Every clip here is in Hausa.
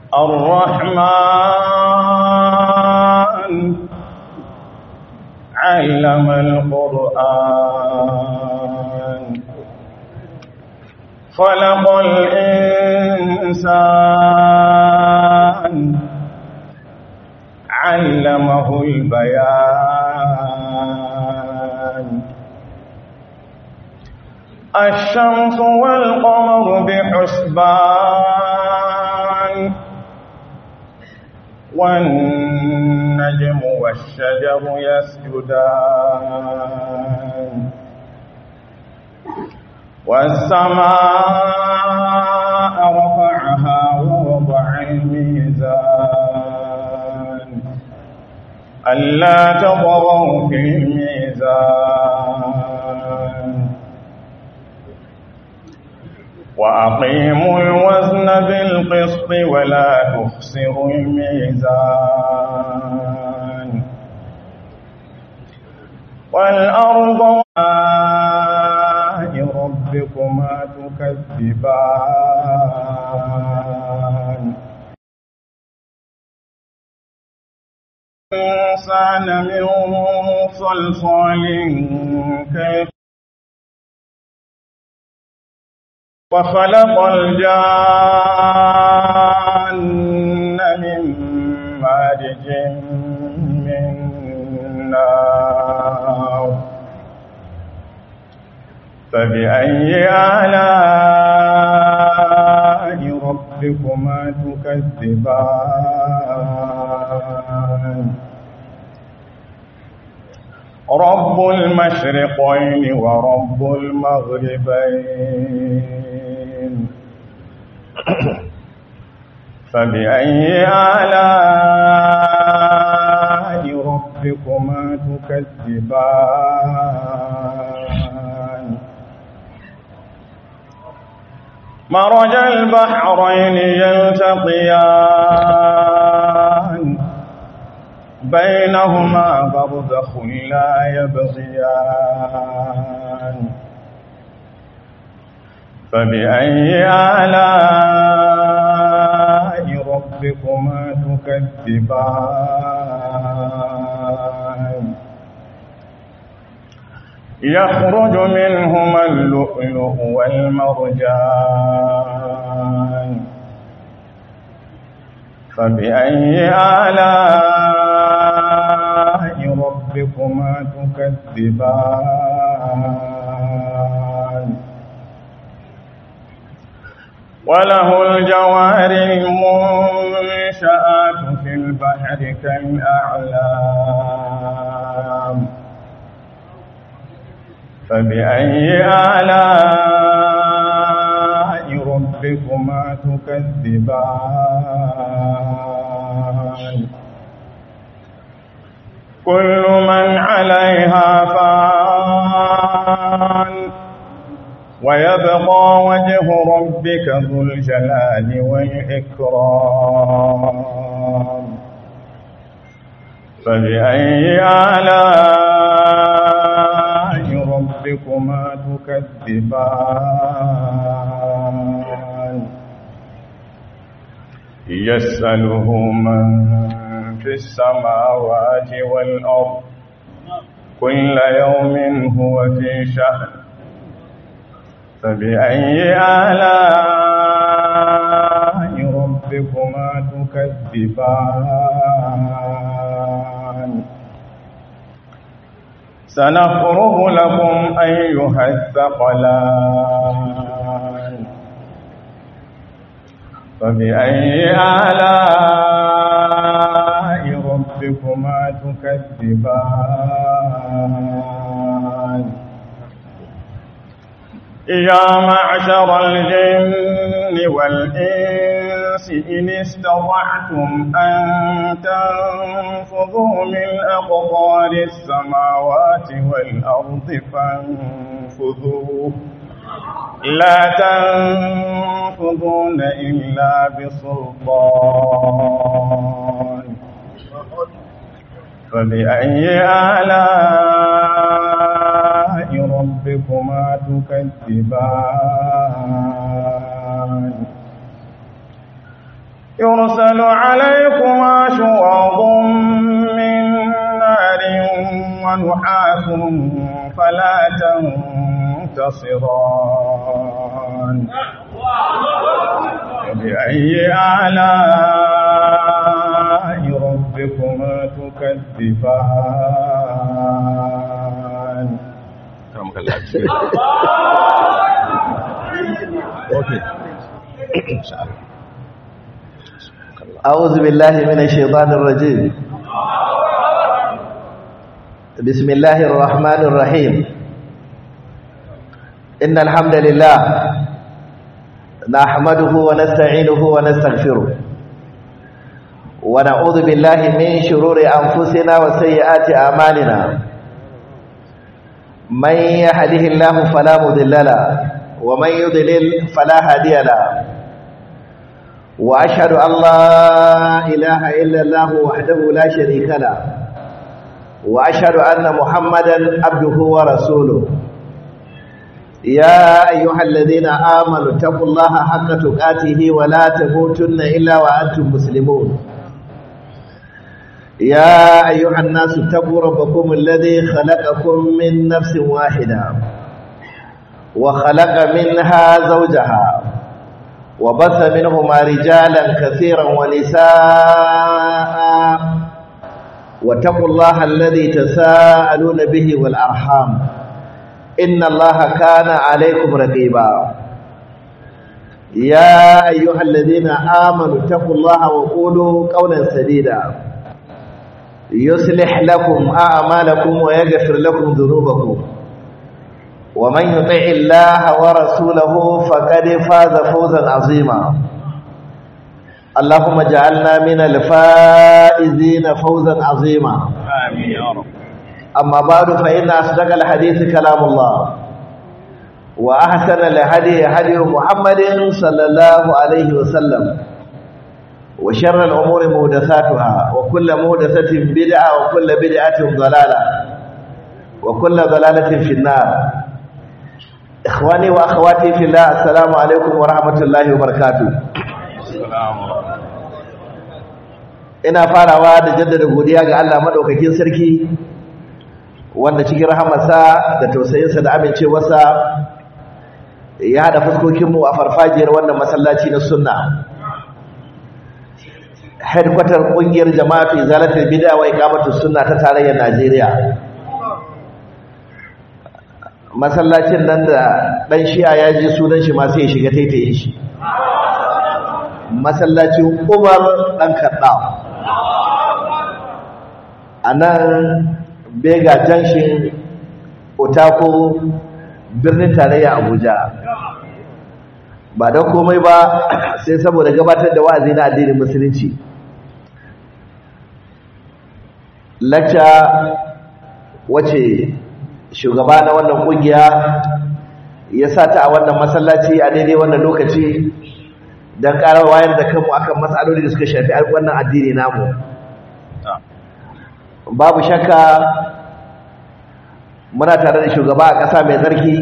الرحمن علم القرآن خلق الإنسان علمه البيان الشمس والقمر بحسبان والنجم والشجر يسجدان والسماء رفعها ووضع الميزان ألا تطغوا في الميزان وأقيموا الوزن بالقسط ولا تخسروا الميزان والأرض ربكما تكذبان الإنسان من صلصال وخلق الجان من مارج من نار فبأي آلاء ربكما تكذبان رب المشرقين ورب المغربين فبأي آلاء ربكما تكذبان مرج البحرين يلتقيان بينهما برزخ لا يبغيان فبأي آلاء ربكما تكذبان يخرج منهما اللؤلؤ والمرجان فبأي آلاء ربكما تكذبان وله الجوار المنشآت في البحر كالأعلام فبأي آلاء ربكما تكذبان كل من عليها فان ويبقى وجه ربك ذو الجلال والإكرام فبأي آلاء ربكما تكذبان يسأله من في السماوات والأرض كل يوم هو في شأن فبأي آلاء ربكما تكذبان سنفرغ لكم أيها الثقلان فبأي آلاء ربكما تكذبان يا معشر الجن والإنس إن استطعتم أن تنفذوا من أقطار السماوات والأرض فانفذوا لا تنفذون إلا بسلطان فبأي آلاء ربكما تكذبان يرسل ينزل عليكما شواظ من نار ونحاس فلا تنتصران فبأي آلاء ربكما تكذبان أعوذ بالله من الشيطان الرجيم. بسم الله الرحمن الرحيم. إن الحمد لله نحمده ونستعينه ونستغفره ونعوذ بالله من شرور أنفسنا وسيئات أعمالنا. من يهده الله فلا مضل له ومن يضلل فلا هادي له، وأشهد أن لا إله إلا الله وحده لا شريك له، وأشهد أن محمدا عبده ورسوله. يا أيها الذين آمنوا اتقوا الله حق تقاته ولا تموتن إلا وأنتم مسلمون. يا أيها الناس اتقوا ربكم الذي خلقكم من نفس واحدة وخلق منها زوجها وبث منهما رجالا كثيرا ونساء، واتقوا الله الذي تساءلون به والأرحام إن الله كان عليكم رقيبا. يا أيها الذين آمنوا اتقوا الله وقولوا قولا سديدا يصلح لكم أعمالكم ويغفر لكم ذنوبكم، ومن يطع الله ورسوله فقد فاز فوزا عظيما. اللهم اجعلنا من الفائزين فوزا عظيما. آمين يا رب. أما بعد، فإن أصدق الحديث كلام الله، وأحسن الهدي هدي محمد صلى الله عليه وسلم، وشر الأمور محدثاتها، وكل محدثة بدعة، وكل بدعة ضلالة، وكل ضلالة في النار. إخواني وأخواتي في الله، السلام عليكم ورحمة الله وبركاته. ina farawa da jaddada godiya ga Allah madaukakin sarki wanda cikin rahamarsa da tausayinsa da amincewarsa ya hada fuskokinmu a farfajiyar wannan masallaci na sunna, headquarter kungiyar jama'atu izalatul bid'a wa iqamatus sunna ta tarayyar Najeriya. Masallacin nan da dan shi'a ya ji sunan shi ma sai ya shiga taitayin shi, masallacin Umar dan Kaddaf anan Bega Junction, Otako, birnin tarayya Abuja. Ba don komai ba sai saboda gabatar da wa'azi na addinin musulunci, lecture wace shugaba na wannan kungiya ya sata a wannan masallaci a daidai wannan lokaci don ƙarar wayar da kanmu akan matsaloli da suka shafi wannan addini namu. Babu shakka muna tare da shugaba a ƙasa mai tsarki,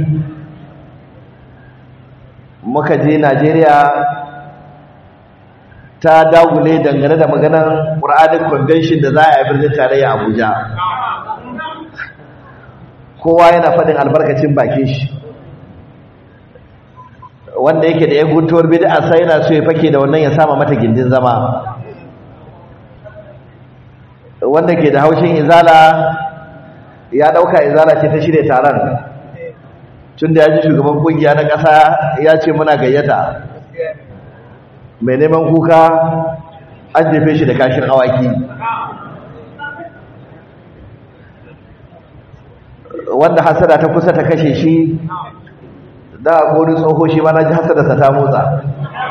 muka je Najeriya ta dagule dangane da maganar Quranic Convention da za a yi birnin tarayya Abuja. Kowa yana faɗin albarkacin bakin shi, wanda yake da ya guntuwar bid'a sai yana so ya fake da wannan ya sama mata gindin zama. Wanda ke da haushin izala ya dauka izala ce ta shirye taron, tunda ya ji shugaban kungiya na ƙasa ya ce muna gayyata, mai neman kuka an jefe shi da kashin awaki. Wanda hasada ta kusa ta kashe shi, da a kodi tsoho shi ma na ji hasadarsa ta motsa.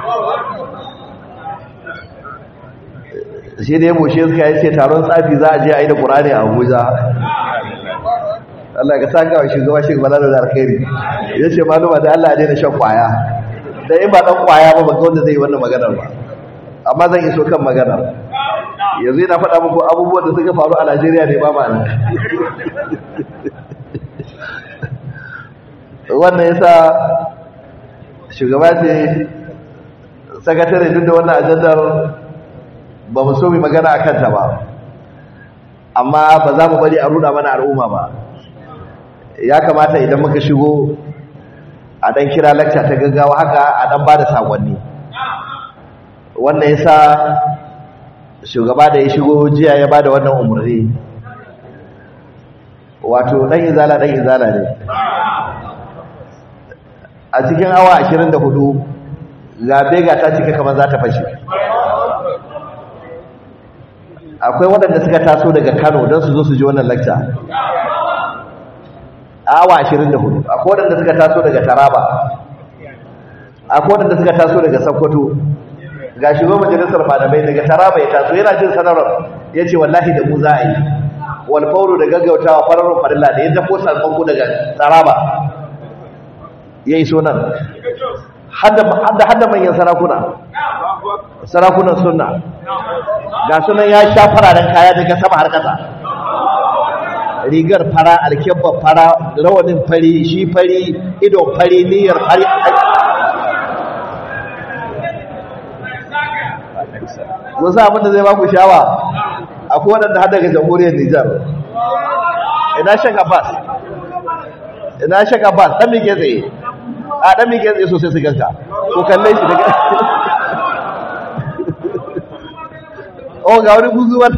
Shi da ya moshe suka yi ce taron tsafi za a je a yi da ƙurani a Abuja. Allah ka saka wa shugaba shi bala da alkhairi. Ya ce maluma da Allah ya daina shan kwaya. Da in ba dan kwaya ba ga wanda zai yi wannan maganar ba. Amma zan iso kan maganar. Yanzu ina faɗa muku abubuwan da suka faru a Najeriya ne ba ma nan. Wannan yasa shugaba ce sakatare duk da wannan ajandar ba mu so mu magana akan ta ba amma ba za mu bari a ruda mana al'umma ba ya kamata idan muka shigo a dan kira lecture ta gaggawa haka a dan bada sakonni wannan yasa shugaba da ya shigo jiya ya bada wannan umarni wato dan izala ne a cikin awa 24 ga bega ta cika kamar za ta fashe akwai waɗanda suka taso daga Kano don su zo su ji wannan lecture awa 24 akwai waɗanda suka taso daga Taraba akwai waɗanda suka taso daga Sokoto ga shugaban majalisar malamai daga Taraba ya taso yana jin sanarwar yace wallahi da mu za a yi wal fawru da gaggautawa fararun farilla da ya tafo salfanku daga Taraba yayi so nan hadda manyan sarakunan sunna ga sunan ya sha fararen kaya daga sama har kasa rigar fara alkebba fara rawanin fari shi fari idon fari niyyar fari wasu abin da zai ba ku shawa akwai waɗanda har daga jamhuriyar Nijar ina Sheikh Abbas ɗan mike tsaye a ɗan mike tsaye sosai su ganka ko kalle shi daga o ga wani buzuwar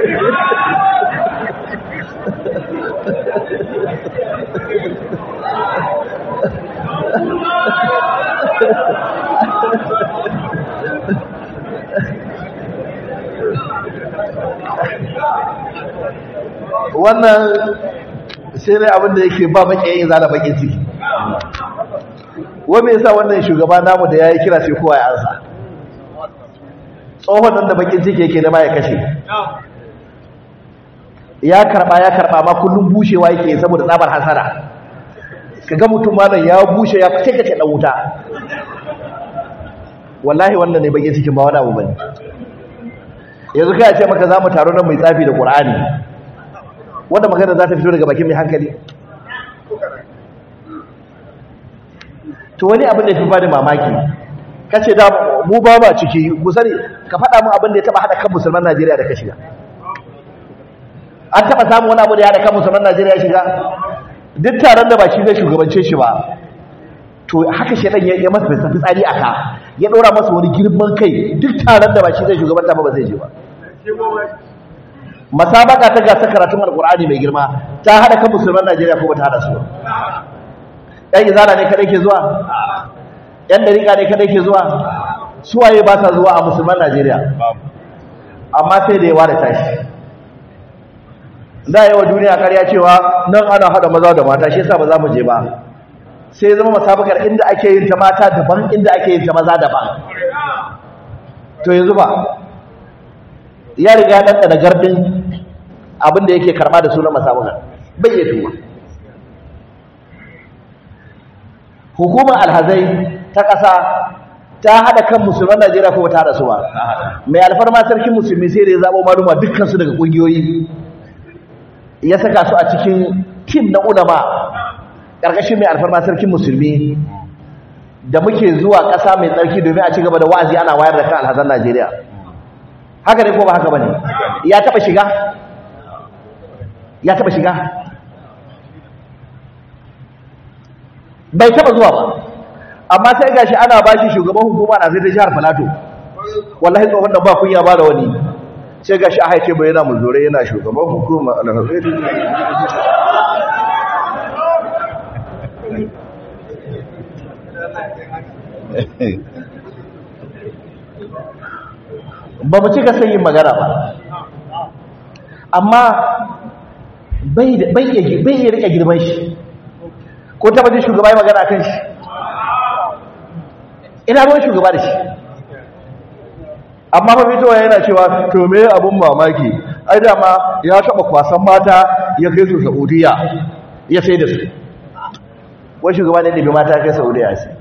wannan sai dai abin da yake ba baki yin zala bakin ciki wai me yasa wannan shugaba namu da yayi kira sai kowa ya ansa tsohon nan da bakin ciki yake da ma ya kashe ya karba ma kullum bushewa yake saboda tsabar hasara kaga mutum malam ya bushe ya fice kace dan wuta wallahi wannan ne bakin cikin ba wani abu bane yanzu kai a ce maka zamu taro nan mai tsafi da Qur'ani wanda magana za ta fito daga bakin mai hankali to wani abin da ya fi bani mamaki kace da mu ba ba ciki ku sani ka faɗa mun abin da ya taba hada kan musulman Najeriya da ka shiga an taba samu wani abu da ya hada kan musulman Najeriya shiga duk taron da ba shi zai shugabance shi ba to haka shedan ya masa fitsari aka ya dora masa wani girman kai duk taron da ba shi zai shugabanta ba zai je ba masabaka ta gasa karatun alqur'ani mai girma ta hada kan musulman Najeriya ko bata hada su ɗan izala ne kadai ke zuwa ɗan dariƙa ne kadai ke zuwa suwaye ba sa zuwa a musulman Najeriya amma sai da yawa da tashi da yawa duniya ƙarya cewa nan ana hada maza da mata shi yasa ba za mu je ba sai zama masabakar inda ake yin ta mata daban inda ake yin ta maza daban to yanzu ba ya riga ya ɗanɗana gardin abin da yake karɓa da sunan masabakar bai iya tuwa hukumar alhazai ta ƙasa ta haɗa kan musulman Najeriya ko ta haɗa su ba mai alfarma sarkin musulmi sai da ya zaɓo maluma dukkansu daga ƙungiyoyi ya saka su a cikin tim na ulama ƙarƙashin mai alfarma sarkin musulmi da muke zuwa ƙasa mai tsarki domin a ci gaba da wa'azi ana wayar da kan alhazan Najeriya haka ne ko ba haka ba ne ya taɓa shiga bai taɓa zuwa ba amma sai gashi ana ba shi shugaban hukuma na zai ta jihar Filato wallahi tsohon da ba kunya ba da wani sai gashi a haice bai yana mulzore yana shugaban hukuma alhazai ba mu cika son yin magana ba amma bai iya rike girman shi ko taba jin shugaba ya magana kan shi ina ruwan shugaba da shi amma ba fitowa yana cewa to me abun mamaki ai dama ya taba kwasan mata ya kai su Saudiya ya sai da su wai shugaba ne da bi mata kai Saudiya sai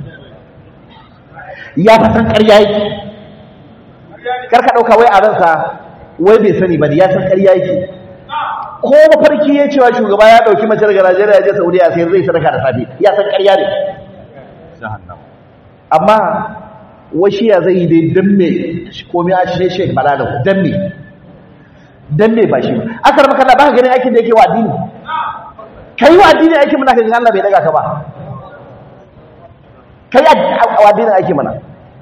ya fatan ƙarya yake karka dauka wai a ransa wai bai sani ba ya san ƙarya yake ko mafarki ya cewa shugaba ya dauki mace daga Najeriya ya je Saudiya sai zai sadaka da safi ya san ƙarya ne amma wai shi ya zai yi dai dan me komai a shi Sheikh Balalau dan me ba shi aka rama kana ba ka ganin aikin da yake wa addini kai wa addini aikin muna kaga Allah bai daga ka ba kai wa addini aikin mana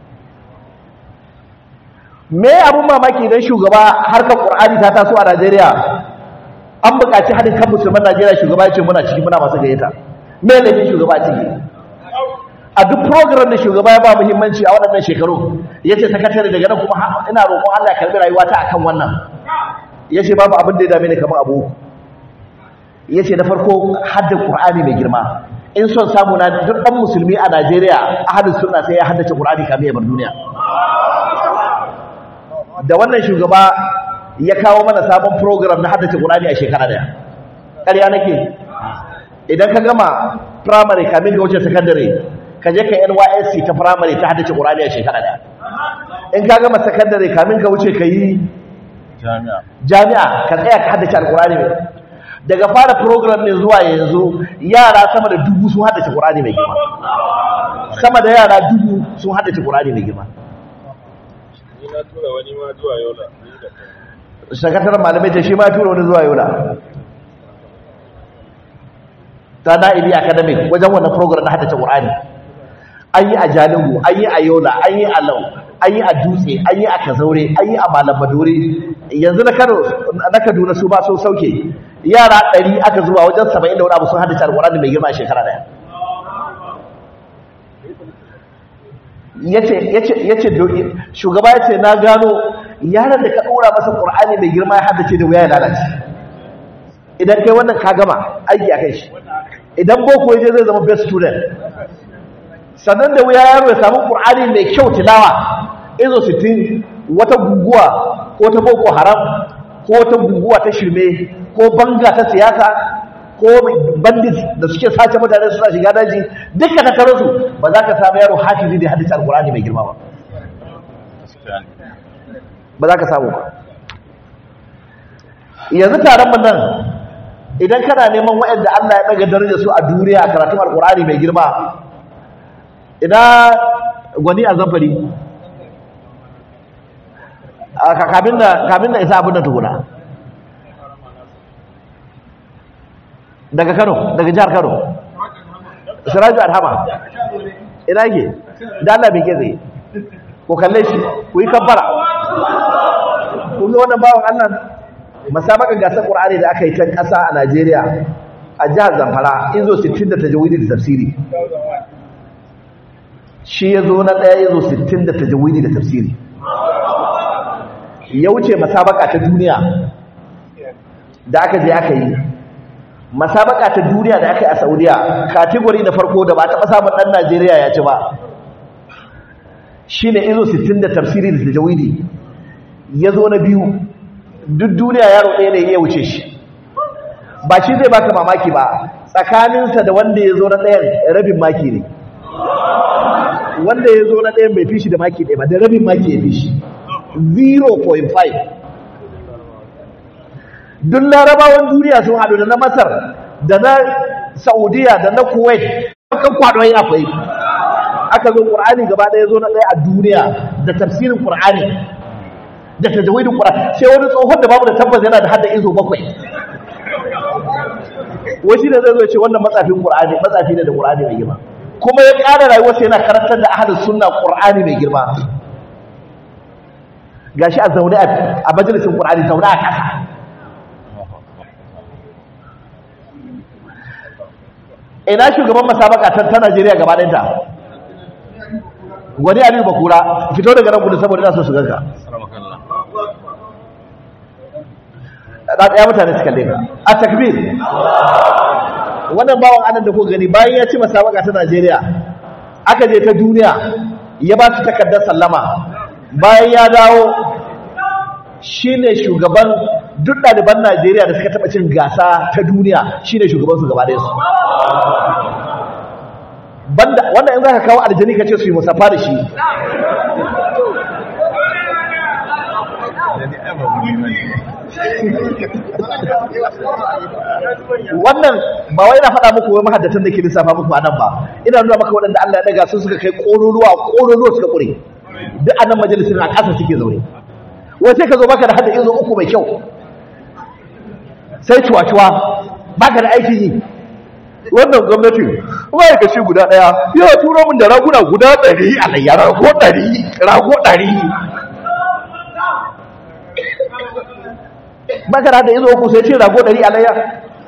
me abun mamaki idan shugaba harkar Qur'ani ta taso a Najeriya an buƙaci hadin kan musulman Najeriya shugaba ya ce muna ciki muna masu gayyata me laifin shugaba ciki a duk program da shugaba ya ba muhimmanci a waɗannan shekaru yace sakatare daga nan kuma ina roƙon Allah ya karbi rayuwata akan wannan yace babu abin da ya dame ni kamar abu yace na farko haddin Qur'ani mai girma in son samu na duk dan musulmi a Najeriya ahlus sunna sai ya haddace Qur'ani kamar ya bar duniya da wannan shugaba ya kawo mana sabon program na haddace Qur'ani a shekara daya ƙarya nake idan ka gama primary kamin ga wuce secondary ka je ka NYSC ta primary ta haddace Qur'ani a shekara daya in ka gama secondary kamin ka wuce ka yi jami'a ka tsaya ka haddace Al-Qur'ani mai daga fara program ne zuwa yanzu yara sama da 1000 sun haddace Qur'ani mai girma sama da yara 1000 sun haddace Qur'ani mai girma na tura wani ma zuwa Yola sakataren malamai ce shi ma tura wani zuwa Yola ta Na'ibi Academic wajen wannan program na haddace Qur'ani an yi a Jalingo an yi a Yola an yi a Lau an yi a Dutse an yi a Kazaure an yi a Malam Maduri yanzu na Kaduna su ba sun sauke yara 100 aka zuwa wajen 70 da wani abu sun haddace Qur'ani mai girma a shekara daya yace shugaba yace na gano yaran da ka dora masa Qur'ani mai girma ya haddace da wuya ya lalace idan kai wannan ka gama aiki akai shi idan boko yaje zai zama best student sannan da wuya yaro ya samu Qur'ani mai kyau tilawa izo 60 wata guguwa ko ta boko haram ko ta guguwa ta shirme ko banga ta siyasa ko bandit da suke sace mutane suna shiga daji dukkan ta tare su ba za ka samu yaro hafizi da hadisi alqur'ani mai girma ba ba za ka samu ba yanzu taron mun nan idan kana neman waɗanda Allah ya daga darajar su a duniya a karatun alqur'ani mai girma ina gwani a zamfari kamin da isa abin da tukuna daga Kano daga jihar Kano Siraju Alhama ina yake da Allah bai keze ko kalle shi ku yi kabbara ku ga wannan bawon Allah masabakan gasar Qur'ani da aka yi ta ƙasa a Najeriya a jihar Zamfara izo 60 da tajawidi da tafsiri shi yazo na daya yazo 60 da tajawidi da tafsiri ya wuce masabaka ta duniya da aka je aka yi masabaka ta duniya da aka yi a Saudiya category na farko da ba ta samun dan Najeriya ya ci ba shine izo 60 da tafsiri da tajawidi yazo na biyu duk duniya yaro ɗaya ne ya wuce shi ba shi zai baka mamaki ba tsakaninsa da wanda yazo na ɗayan rabin maki ne wanda yazo na ɗayan bai fi shi da maki ɗaya ba da rabin maki ya fi shi 0.5 duk larabawan duniya sun haɗu da na Masar da na Saudiya da na Kuwait kan kwaɗoyi akwai aka zo Qur'ani gaba ɗaya zo na ɗaya a duniya da tafsirin Qur'ani da tajawidin Qur'ani sai wani tsohon da babu da tabbas yana da hadda izo 7 wai shi da zai zo ya ce wannan matsafin Qur'ani matsafi ne da Qur'ani mai girma kuma ya ƙara rayuwarsa yana karantar da ahlus sunna Qur'ani mai girma gashi a zaune a majalisin Qur'ani zaune a kasa ina shugaban masabaka ta Najeriya gaba ɗayanta gwani Aliyu Bakura fito daga nan gudu saboda ina so su ganka ɗaya mutane su kalle ka a takbir wannan bawan anan da ko gani bayan ya ci masabaka ta Najeriya aka je ta duniya ya ba su takardar sallama bayan ya dawo shine shugaban duk ɗaliban Najeriya da suka taɓa cin gasa ta duniya shine shugaban su gaba ɗaya su banda wanda in zaka kawo aljani kace su yi musafa da shi wannan ba wai na faɗa muku wai mahaddatan da ke lissafa muku a nan ba ina nuna maka waɗanda Allah ya daga su suka kai ƙololuwa suka ƙure duk annan majalisin a ƙasa suke zaune wace ka zo baka da hada izo uku mai kyau sai cuwa-cuwa baka da aikin yi wannan gwamnati ma'aikaci guda ɗaya yawa turo min da raguna guda 100 a layya rago 100 baka da hada izo uku sai ce rago 100 a layya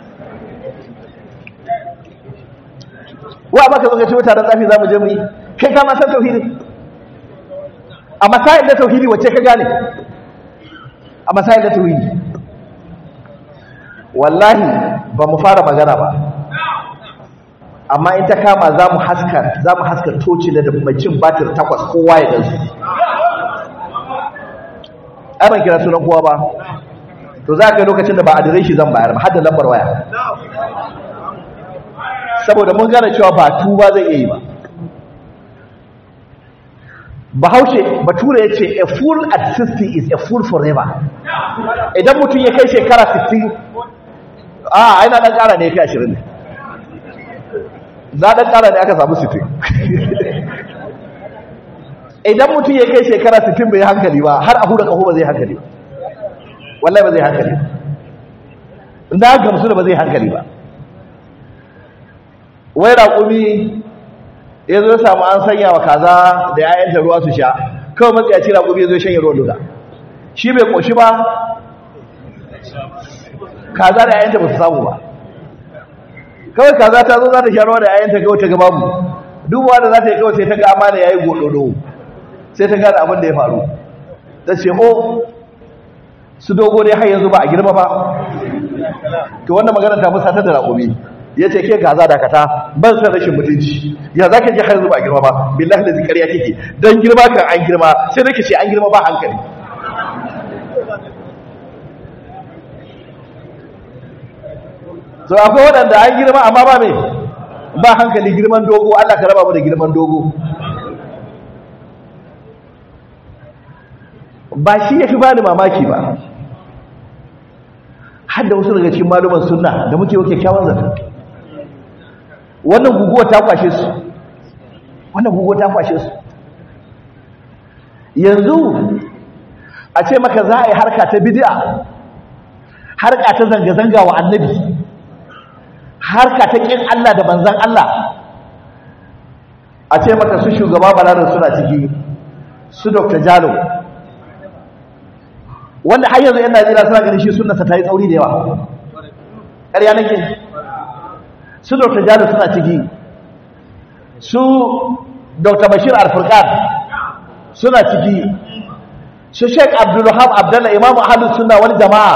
wa baka zo ka ce mutanen tsafi za mu je mu yi kai ka ma san tauhidi a masayin da tauhidi wacce ka gane a masayin da tauhidi wallahi ba mu fara magana ba amma in ta kama za mu haska toci da macin batir 8 kowa ya gansu ai ban kira sunan kowa ba to za ka yi lokacin da ba adireshi zan bayar ba har da lambar waya saboda mun gane cewa ba tuba zai iya yi ba bature ya ce a fool at 60 is a fool forever idan mutum ya kai shekara 60 aina dan kara ne ya kai 20 ne za dan kara ne aka samu 60 idan mutum ya kai shekara 60 bai hankali ba har a hura kaho ba zai hankali ba wallahi ba zai hankali inda gamsu da ba zai hankali ba wai raƙumi ya zo samu an sanya wa kaza da ‘ya'yanta ruwa su sha kawai matsayaci raƙumi ya zo shanye ruwan duka shi bai ƙoshi ba kaza da ‘ya'yanta ba su samu ba kawai kaza ta zo za ta sha ruwa da ‘ya'yanta kawai ta gaba mu dubawa da za ta yi kawai sai ta ga amana ya yi gododo sai ta gane abin da ya faru ta ce o su dogo dai har yanzu ba a girma ba to wannan magana ta musatar da raƙumi ya ce ke gaza dakata ban san rashin mutunci ya za ka ji har zuba girma ba billahi da zikariya kike don girma kan an girma sai nake ce an girma ba hankali so akwai waɗanda an girma amma ba mai ba hankali girman dogo Allah ka raba mu da girman dogo ba shi ya fi bani mamaki ba har da wasu daga cikin maluman sunna da muke yau kyakkyawan zato wannan guguwa ta kwashe su yanzu a ce maka za a yi harka ta bid'a harka ta zanga-zanga wa annabi harka ta kin Allah da manzan Allah a ce maka su shugaba balarin suna ciki su Dr. Jalo wanda har yanzu yan Najeriya suna ganin shi sunnasa ta yi tsauri da yawa ƙarya nake su Dr. Jalo suna ciki su Dr. Bashir Al-Furqan suna ciki su Sheikh Abdul Wahab Abdullah Imam Ahlus Sunna wal Jamaa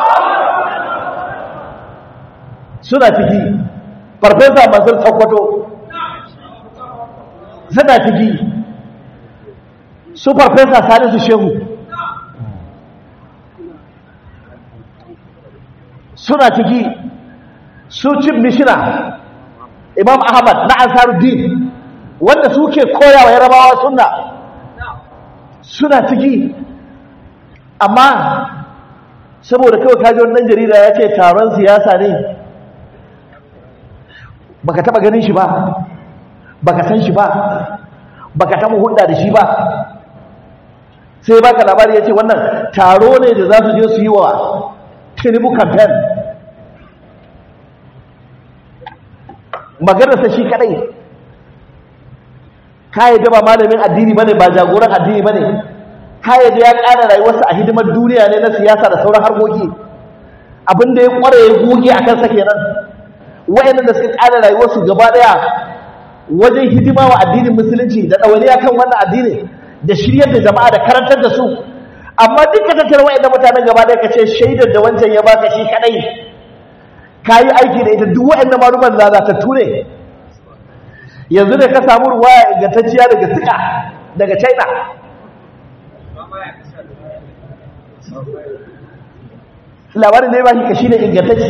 suna ciki Farfesa Mansur Sokoto suna ciki su Farfesa Salisu Shehu suna ciki su Chief Missioner Imam Ahmad na Ansaruddin wanda suke koyawa Yarabawa sunna suna ciki amma saboda kawai kaji wannan jarida ya ce taron siyasa ne baka taba ganin shi ba baka san shi ba baka taba hulɗa da shi ba sai baka labari ya ce wannan taro ne da za su je su yi wa Tinubu campaign maganarsa shi kadai kayyade ba malamin addini bane ba jagoran addini bane kayyade ya ƙara rayuwarsa a hidimar duniya ne na siyasa da sauran harkoki abinda ya kware ya goge a kansa kenan wayannan da suka ƙara rayuwarsu gaba daya wajen hidima wa addinin musulunci da ɗawaniya kan wannan addini da shiryar da jama'a da karantar da su amma duka tattara wayannan mutanen gaba daya kace shaidar da wancan ya baka shi kadai kayi aiki da ita duk wayannan maluman lalatattu ne yanzu da ka samu ruwaya ingantacciya daga suka daga China labarin da ya ba shi kashi ne ingantacci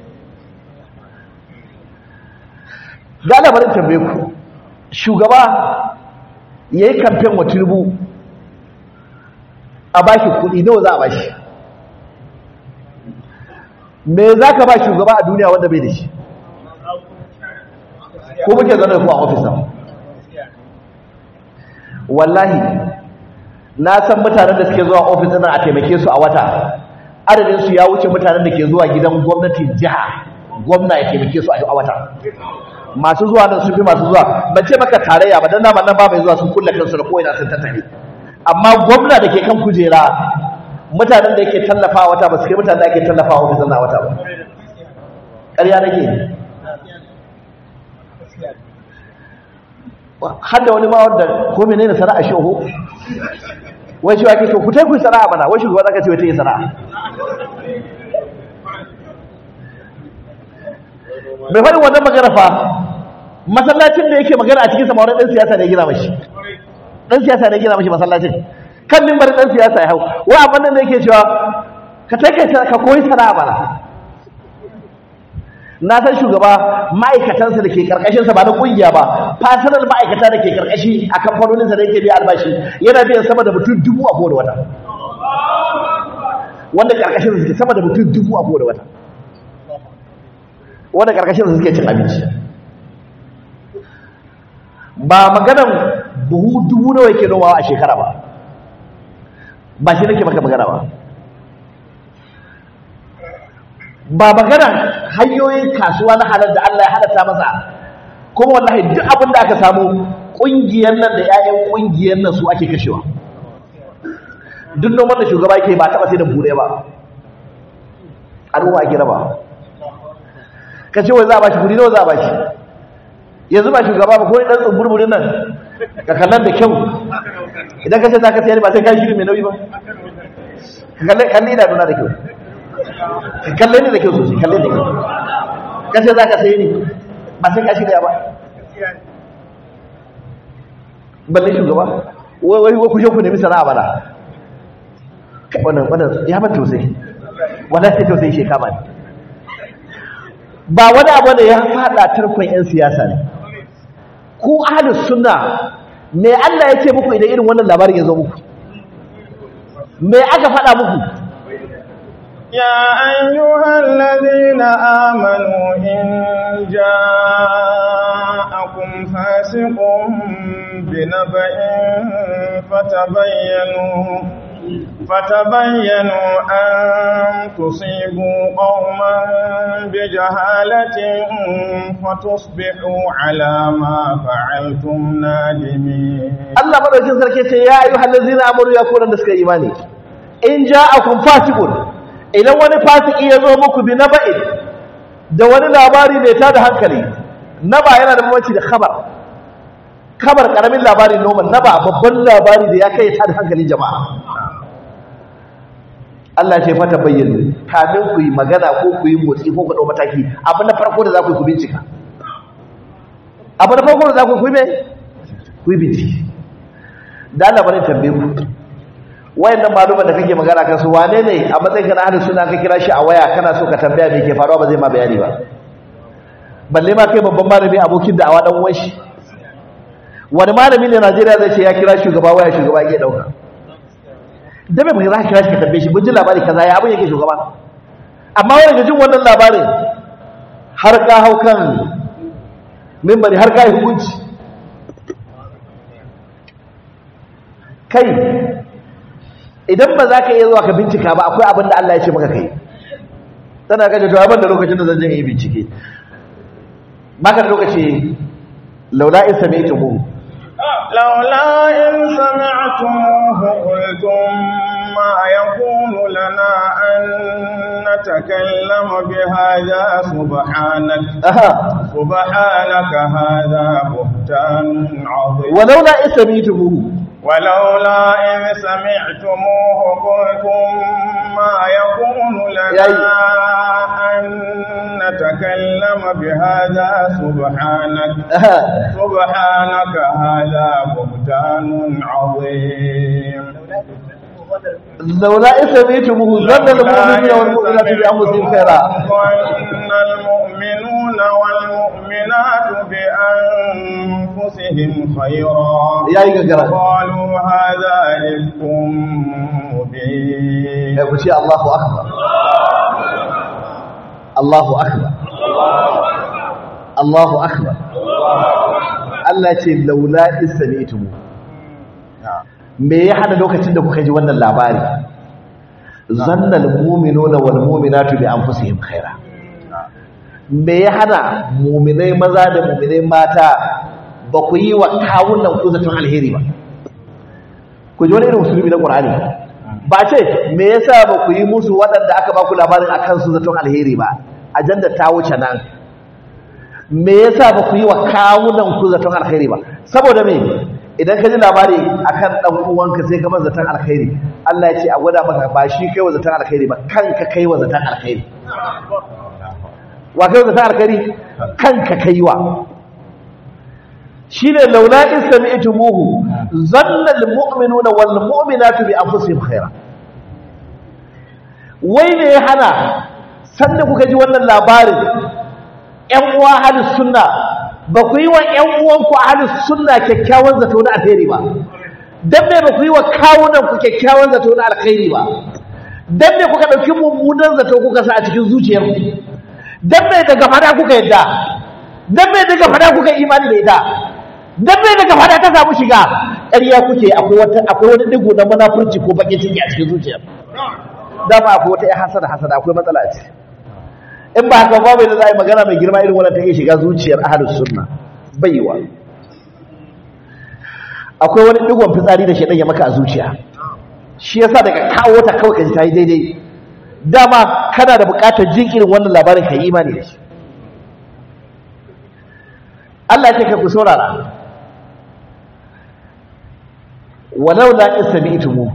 da labarin tambaye ku shugaba ya yi kamfen wa Tinubu a bashi kudi nawa za a bashi me za ka ba shugaba a duniya wanda bai da shi ko muke zaune ku a ofisa wallahi na san mutanen da suke zuwa ofis ɗin a taimake su a wata adadin su ya wuce mutanen da ke zuwa gidan gwamnatin jiha gwamna ya taimake su a wata. Masu zuwa nan sun fi masu zuwa, ban ce maka tarayya ba dan nan ba mai zuwa sun kulle kansu da koina sun tattare, amma gwamna da ke kan kujera mutanen da yake tallafa wata ba su kai mutanen da ake tallafa ofis ɗin a wata ba. ƙarya nake har da wani ma wanda ko menene sana'a shehu wai shi ake to ku tai ku sana'a bana wai shugaba zaka ce wai ta yi sana'a mai faɗin wannan magana fa masallacin da yake magana a cikin sa maurin ɗan siyasa ne gina mashi ɗan siyasa ne gina mashi masallacin kan mimbarin ɗan siyasa ya hau wai abin nan da yake cewa ka tai ka koyi sana'a bana. Na san shugaba ma'aikatansa da ke karkashinsa ba na kungiya ba, fasanar ma'aikata da ke karkashi a kamfanoninsa da yake biya albashi yana biyan sama da mutum 1000 a kowane wata, wanda karkashinsa suke sama da mutum 1000 a kowane wata, wanda karkashinsa suke cin abinci. Ba maganan buhu 1000 nawa yake nomawa a shekara ba shi nake maka magana ba magana hanyoyin kasuwa na halar da Allah ya halatta masa, kuma wallahi duk abin da aka samu ƙungiyar nan da 'ya'yan ƙungiyar nan su ake kashewa. Duk noman da shugaba yake ba taɓa sai da bude ba, al'umma ake raba. Ka ce wai za a bashi guri nawa za a bashi, yanzu ba shugaba ba ko ɗan tsumburburin nan ka kallon da kyau, idan ka ce za ka sayar ba sai ka shiri mai nauyi ba, ka kalli idanuna da kyau, kalle ne da kyau sosai, kalle da kyau, kace za ka sayi ne ba sai ka shirya ba, balle shugaba wai ku je ku nemi sana'a bana. Wannan ya ba tausayi, wannan sai tausayi shekama ne, ba wani abu da ya fada tarkon 'yan siyasa ne. Ku ahlus sunna me Allah ya ce muku idan irin wannan labarin ya zo muku, me aka faɗa muku? يا أيها الذين آمنوا إن جاءكم فاسق بنبأ فتبينوا أن تصيبوا قوما بجهالة فتصبحوا على ما فعلتم نادمين. الله ماذا يقول يا أيها الذين آمنوا يقول الناس إيماني إن جاءكم فاسق idan wani fasiki ya zo muku bi naba'in da wani labari mai tada hankali. Naba yana da bambanci da khabar karamin labari normal, naba babban labari da ya kai tada hankalin jama'a. Allah ce fata bayyana kamin ku yi magana ko ku yi motsi ko ku dau mataki, abu na farko da za ku bincika, abu na farko da za ku yi bincike. Da Allah bane tambaye ku, wayannan maluman da kake magana kan su wane ne a matsayin kana ahlus sunna ka kira shi a waya kana so ka tambaya me ke faruwa ba zai ma bayani ba, balle ma kai babban malami abokin da awa dan uwan shi. Wani malami ne Najeriya zai ce ya kira shugaba waya shugaba yake dauka? Da bai za ka kira shi ka tambaye shi mun ji labari kaza ya abin yake shugaba, amma wani gajin wannan labarin har ka hau kan minbari har ka yi hukunci. Kai idan ba za ka iya zuwa ka bincika ba, akwai abin da Allah ya ce maka kai. Tana kaje to abin da lokacin da zan je yi bincike baka da lokaci. Laula in sami'tumuhu qultum ma yakunu lana an natakallama bihadha subhanaka hadha buhtanun 'azim. ولولا إذ سمعتموه قلتم ما يكون لنا أن نتكلم بهذا سبحانك هذا بهتان عظيم. لولا إذ سمعتموه ظن المؤمنون والمؤمنات بأنفسهم خيرا. ظن المؤمنون والمؤمنات بأنفسهم خيرا وقالوا هذا إفك مبين. الله أكبر الله أكبر الله أكبر. Allah ce laula isami'tumu, me ya hana lokacin da kuka ji wannan labari zannal mu'minuna wal mu'minatu bi anfusihim khaira me ya hana mu'minai maza da mu'minai mata ba ku yi wa kawunan ku zaton alheri ba ku ji wani irin musulmi na Qur'ani ba ce me yasa ba ku yi musu waɗanda aka ba ku labarin akan su zaton alheri ba ajanda ta wuce nan me yasa ba ku yi wa kawunan ku zaton alheri ba saboda me idan ka ji labari akan dan uwanka sai ka masa zaton alheri Allah ya ce a gwada maka ba shi kai wa zaton alheri ba kanka kai wa zaton alheri wa kai wa zaton alheri kanka kai wa shine laula in sami'tumuhu zanna almu'minuna wal mu'minatu bi anfusihim khaira wai ne ya hana sanda kuka ji wannan labarin ƴan uwa ahlus sunna ba ku yi wa ƴan uwanku ahlus sunna kyakkyawan zato na alheri ba dan me ba ku yi wa kawunan ku kyakkyawan zato na alkhairi ba dan me kuka dauki mummunan zato kuka sa a cikin zuciyarku dan me daga fada kuka yadda dan me daga fada kuka imani da ita dan me daga fada ta samu shiga ƙarya kuke akwai wani digo na munafurci ko bakin ciki a cikin zuciyar dama akwai wata ya hasada akwai matsala ce in ba haka babu da za a yi magana mai girma irin wannan ta iya shiga zuciyar ahlus sunna baiwa akwai wani digon fitsari da shedan ya maka a zuciya shi yasa daga kawo ta kawai kaji tayi daidai dama kana da buƙatar jin irin wannan labarin kai imani da shi Allah ya ce ka ku saurara walau la ismi'tumu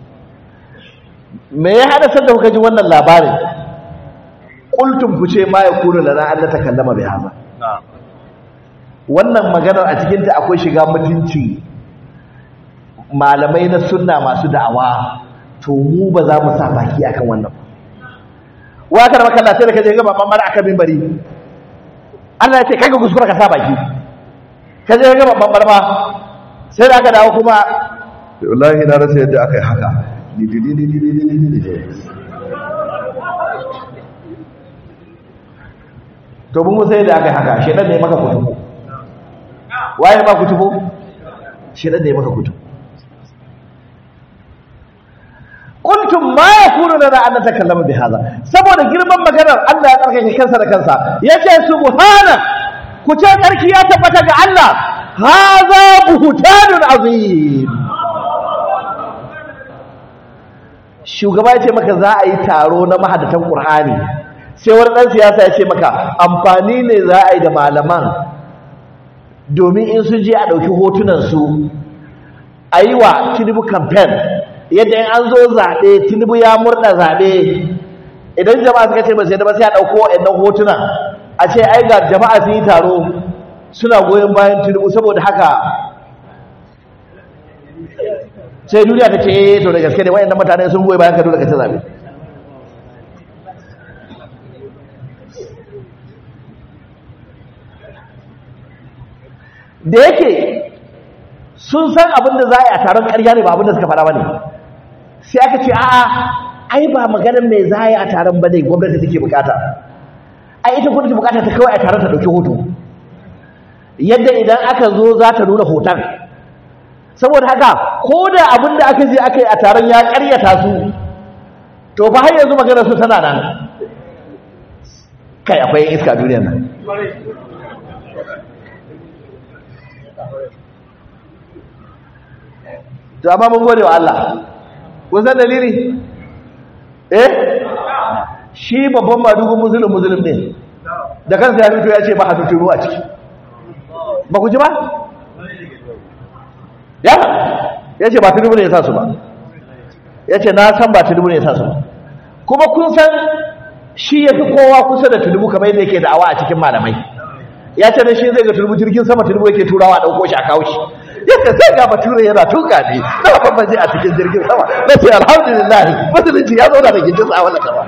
me ya hada sanda kuka ji wannan labarin qultum ku ce ma yakunu lana an natakallama bi hadha wannan maganar a cikin ta akwai shiga mutunci malamai na sunna masu da'awa to mu ba za mu sa baki akan wannan wa ka raba kallah sai da kaje ga babban mara aka minbari Allah ya ce kaga kuskura ka sa baki kaje ga babban barba sai da aka dawo kuma wallahi na rasa yadda aka yi haka to mun sai da aka yi haka shedan ne maka kutubu waye ba kutubu shedan ne maka kutubu kuntum ma yakunu lana an natakallama bi hadha saboda girman maganar Allah ya tsarkake kansa da kansa yace subhana ku ce tsarki ya tabbata ga Allah hadha buhtanun azim shugaba ya ce maka za a yi taro na mahadatan Qur'ani sai wani ɗan siyasa ya ce maka amfani ne za a yi da malaman domin in sun je a ɗauki hotunansu a yi wa Tinubu campaign yadda in an zo zaɓe Tinubu ya murna zaɓe idan jama'a suka ce ba sai da ba sai a ɗauko waɗannan hotunan a ce ai ga jama'a sun yi taro suna goyon bayan Tinubu saboda haka sai duniya ta ce to da gaske ne wayannan mutane sun goyi bayan ka dole ka ci zabe da yake sun san abin da za a yi a taron ƙarya ne ba abin da suka fara ba ne sai aka ce a'a ai ba maganar mai za a yi a taron ba ne gwamnati take bukata ai ita gwamnati bukata ta kawai a taron ta ɗauki hoto yadda idan aka zo za ta nuna hoton saboda haka ko da abin da aka je aka yi a taron ya ƙaryata su to ba har yanzu maganar su tana nan kai akwai iska duniyar nan to amma mun gode wa Allah kun san dalili shi babban madugun musulun ne da kansa ya fito ya ce ba hadu turu a ciki ba ku ji ba ya ce ba Tinubu ne ya sa su ba ya ce na san ba Tinubu ne ya sa su ba kuma kun san shi ya fi kowa kusa da Tinubu kamar yadda yake da'awa a cikin malamai ya ce da shi zai ga Tinubu jirgin sama Tinubu yake turawa a ɗauko shi a kawo shi yadda sai ga bature yana tuka ne na babbaje a cikin jirgin sama na ce alhamdulillah musulunci ya zauna da gindin sa a wannan sama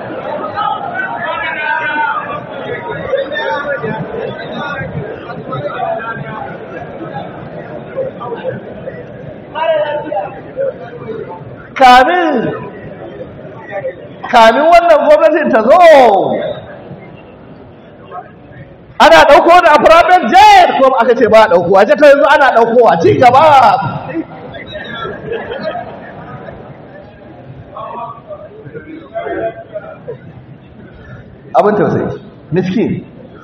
kamin wannan gwamnatin ta zo ana ɗauko da a private jet ko aka ce ba a ɗauko a ta yanzu ana ɗaukowa ci gaba abin tausayi miskin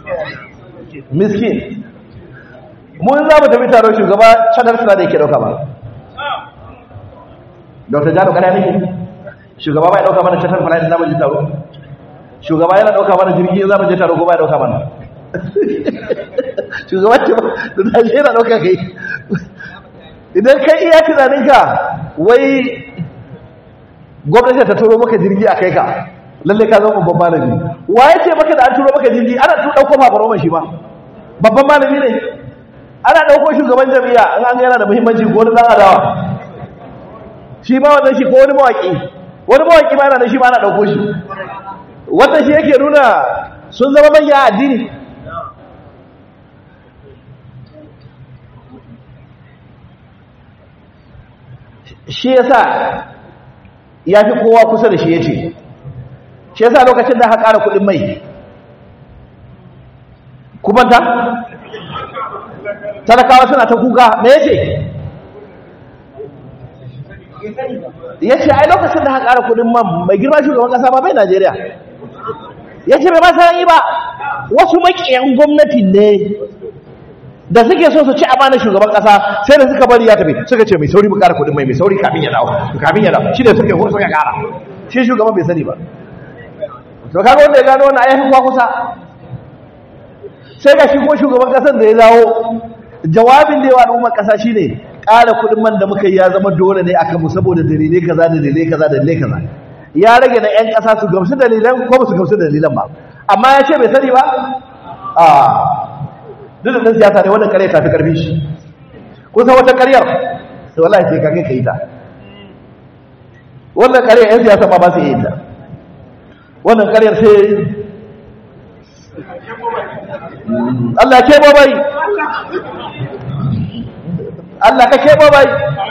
mun za mu tafi taro shugaba cadar suna da yake dauka ba dr jalo kana nake shugaba ba ya dauka mana cadar fara da zamu je taro shugaba yana dauka mana jirgi za mu je taro ko ba ya dauka mana shugaba ce ba da shi yana dauka kai idan kai iya tunaninka wai gwamnati ta turo maka jirgi a kai ka lalle ka zama babban malami wa ya ce maka da an turo maka jirgi ana dauko babaroman shi ma babban malami ne ana dauko shugaban jami'a in an yana da muhimmanci ko wani dan adawa shi ma wannan shi ko wani mawaki ma yana da shi ma ana dauko shi wannan shi yake nuna sun zama manya addini shi yasa ya fi kowa kusa da shi ya ce shi yasa lokacin da aka ƙara kuɗin mai kubanta talakawa suna ta kuka me ya ce ai lokacin da aka ƙara kuɗin man mai girma shugaban ƙasa ba bai Najeriya ya ce bai ba sa yi ba wasu maƙiyan gwamnati ne da suke so su ci amanar shugaban kasa sai da suka bari ya tafi suka ce mai sauri mu kara kudin mai sauri kafin ya dawo shi ne suke hurso ya kara shi shugaban bai sani ba to kaga wanda ya gano wannan ayyukan kwa kusa sai ga shi ko shugaban kasan da ya dawo jawabin da yawa al'ummar kasa shine kara kudin man da muka yi ya zama dole ne akan mu saboda dalilai kaza ya rage na yan kasa su gamsu dalilan ko ba su gamsu dalilan ba amma ya ce bai sani ba duk da ɗan siyasa ne wannan ƙarya ta fi ƙarfi shi kun san wata ƙaryar sai wallahi sai kage ka yi ta wannan ƙaryar 'yan siyasa ba su yi ta wannan ƙaryar sai Allah ke bobai Allah ka ke bobai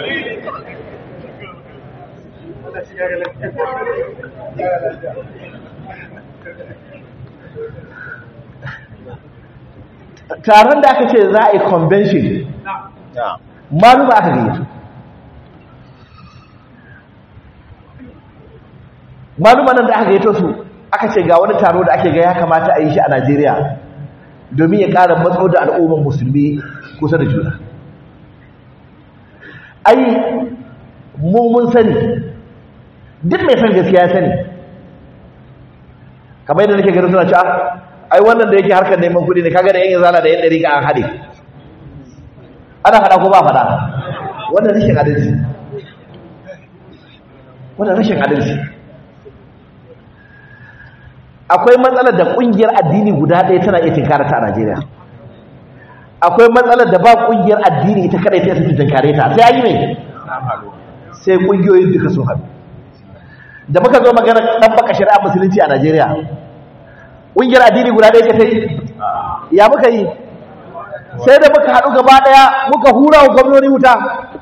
taron da aka ce za a yi convention maluma aka gayyato maluma nan da aka gayyato su aka ce ga wani taro da ake ga ya kamata a yi shi a Najeriya domin ya ƙara matso da al'ummar musulmi kusa da juna ai mun sani duk mai san gaskiya sani kamar yadda nake ganin suna ci ai wannan da yake harkar neman kudi ne kaga da yan zala da yan dariƙa an hade ana fada ko ba fada wannan rashin adalci akwai matsalar da kungiyar addini guda ɗaya tana iya tinkara ta a Najeriya akwai matsalar da ba kungiyar addini ita kadai ta tinkare ta sai an yi mai sai kungiyoyin duka sun haɗu da muka zo magana dan baka shari'a musulunci a Najeriya ƙungiyar addini guda ɗaya ta yi ya muka yi sai da muka haɗu gaba ɗaya muka hura wa gwamnoni wuta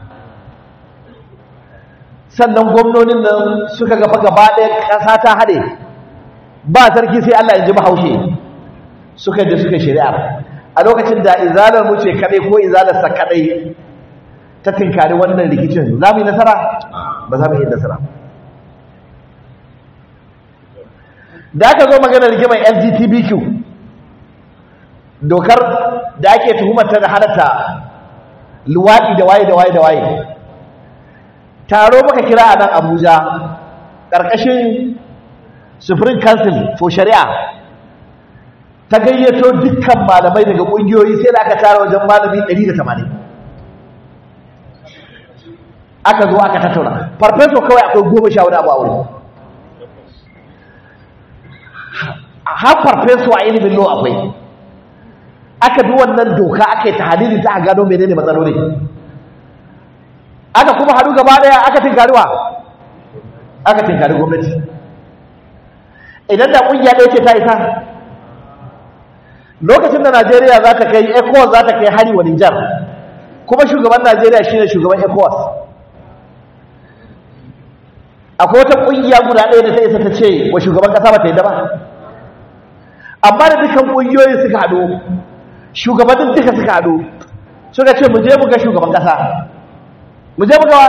sannan gwamnonin nan suka gaba ɗaya ƙasa ta haɗe ba sarki sai Allah ya ji bahaushe suka je suka shari'ar a lokacin da izalar mu ce kaɗai ko izalarsa kaɗai ta tinkari wannan rikicin za mu yi nasara ba za mu yi nasara da aka zo maganar rigimar LGBTQ dokar da ake tuhumarta da halatta luwaɗi da waye taro muka kira a nan Abuja ƙarƙashin Supreme Council for Sharia ta gayyato dukkan malamai daga ƙungiyoyi sai da aka tara wajen malami 180 aka zo aka tattauna farfeso kawai akwai 10 wani abu a wurin har farfeso a ilimin lo akwai aka bi wannan doka aka yi tahalili ta a gano menene matsaloli aka kuma haɗu gaba ɗaya aka tinkari gwamnati idan da ƙungiya ɗaya ce ta isa lokacin da Najeriya za ta kai ECOWAS za ta kai hari wa Nijar kuma shugaban Najeriya shine shugaban ECOWAS akwai wata ƙungiya guda ɗaya da ta isa ta ce wa shugaban ƙasa ba ta yadda ba amma da dukkan ƙungiyoyi suka haɗu shugabannin duka suka haɗu suka ce mu je mu ga shugaban ƙasa mu je mu ga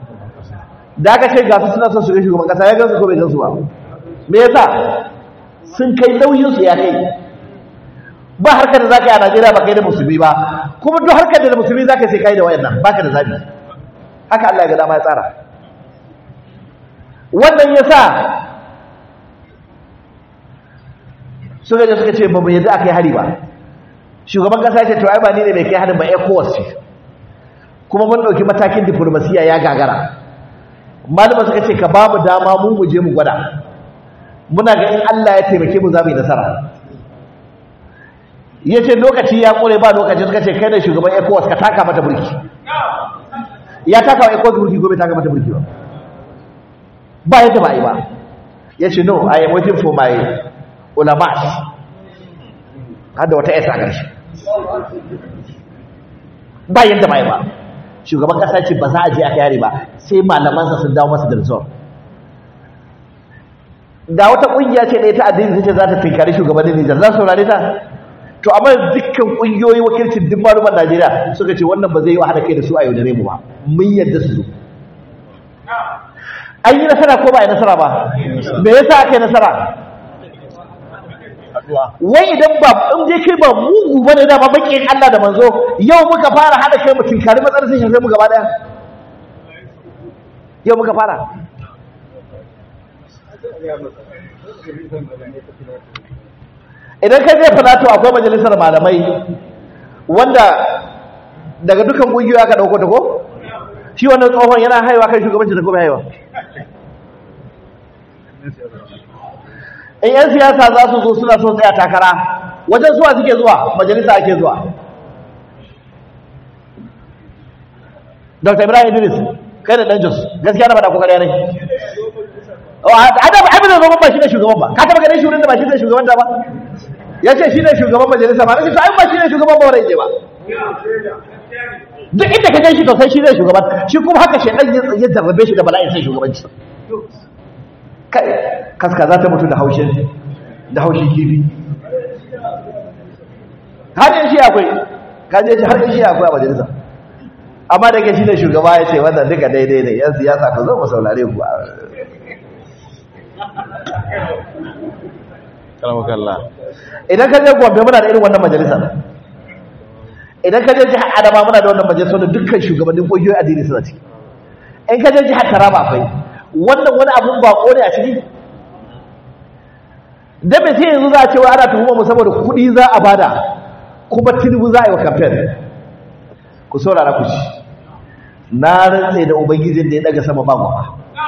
da aka ce ga su suna son su ga shugaban ƙasa ya gansu ko bai gansu ba me yasa sun kai nauyinsu ya kai. Ba harkar da za ka yi a Najeriya ba kai da musulmi ba, kuma duk harkar da musulmi za ka sai kai da wayannan ba ka da zabi. Haka Allah ya ga dama ya tsara. Wannan ya sa suka je suka ce ba mu yadda aka yi hari ba. Shugaban kasa ya ce to ai ba ni ne mai kai harin ba, ECOWAS ce, kuma mun ɗauki matakin diplomasiya ya gagara. Malama suka ce ka ba mu dama mu je mu gwada, muna ga in Allah ya taimake mu za mu yi nasara. Ya ce lokaci ya ƙure ba lokaci, suka ce kai da shugaban ECOWAS ka taka mata burki. Ya taka wa ECOWAS burki ko bai taka mata burki ba? Ba yadda ba yi ba. Ya ce no, I am waiting for my ulamas. Hada wata yasa ƙarshe. Ba yadda ba yi ba. Shugaban ƙasa ce ba za a je a yare ba sai malamansa sun dawo masa da resort. Da wata ƙungiya ce ɗaya ta addini ta ce za ta tinkari shugabannin Nijar, za su saurare ta? To amma dukkan ƙungiyoyi wakilcin duk maluman Najeriya suka ce wannan ba zai yi wa haɗa kai da su a yaudare mu ba, mun yadda su zo. An yi nasara ko ba a yi nasara ba? Me yasa aka yi nasara? Wai idan ba in je kai ba mugu bane da ba bakin Allah da manzo, yau muka fara hada kai mu tinkari matsalar sai shafe mu gaba daya. Yau muka fara. Idan kai zai falato akwai majalisar malamai wanda daga dukan kungiyoyi aka dauko ta ko? Shi wannan tsohon yana haihuwa kai shugabanci da kuma haihuwa. In yan siyasa za su zo suna so tsaya takara, wajen suwa suke zuwa, majalisa ake zuwa. Dr. Ibrahim Idris, kai da ɗan Jos, gaskiya na faɗa ko ƙarya ne? Abin da zoban ba shi ne shugaban ba, ka taɓa ganin shugaban da ba shi ne shugaban da ba? Ya ce shi ne shugaban majalisa ba, na ce to ai ba shi ne shugaban ba wani je ba. Duk inda ka gan shi to sai shi ne shugaban, shi kuma haka shi ɗan ya jarrabe shi da bala'in sai shugabanci. Kai kaska za ta mutu da haushin kifi. Har yin shi akwai, kaje shi har yin shi akwai a majalisa. Amma da ke shi ne shugaba ya ce wannan duka daidai ne, yan siyasa ku zo mu saurare ku. Idan ka je Gombe muna da irin wannan majalisa. Idan ka je jihar Adama muna da wannan majalisa da dukkan shugabannin ƙungiyoyi addini suna ciki. In ka je jihar Taraba akwai. Wannan wani abun bako ne a ciki. Da me sai yanzu za a ce wa ana tuhuma mu saboda kuɗi za a bada kuma Tinubu za a yi wa campaign. Ku saurara ku ci. Na rantse da ubangijin da ya daga sama ba gaba.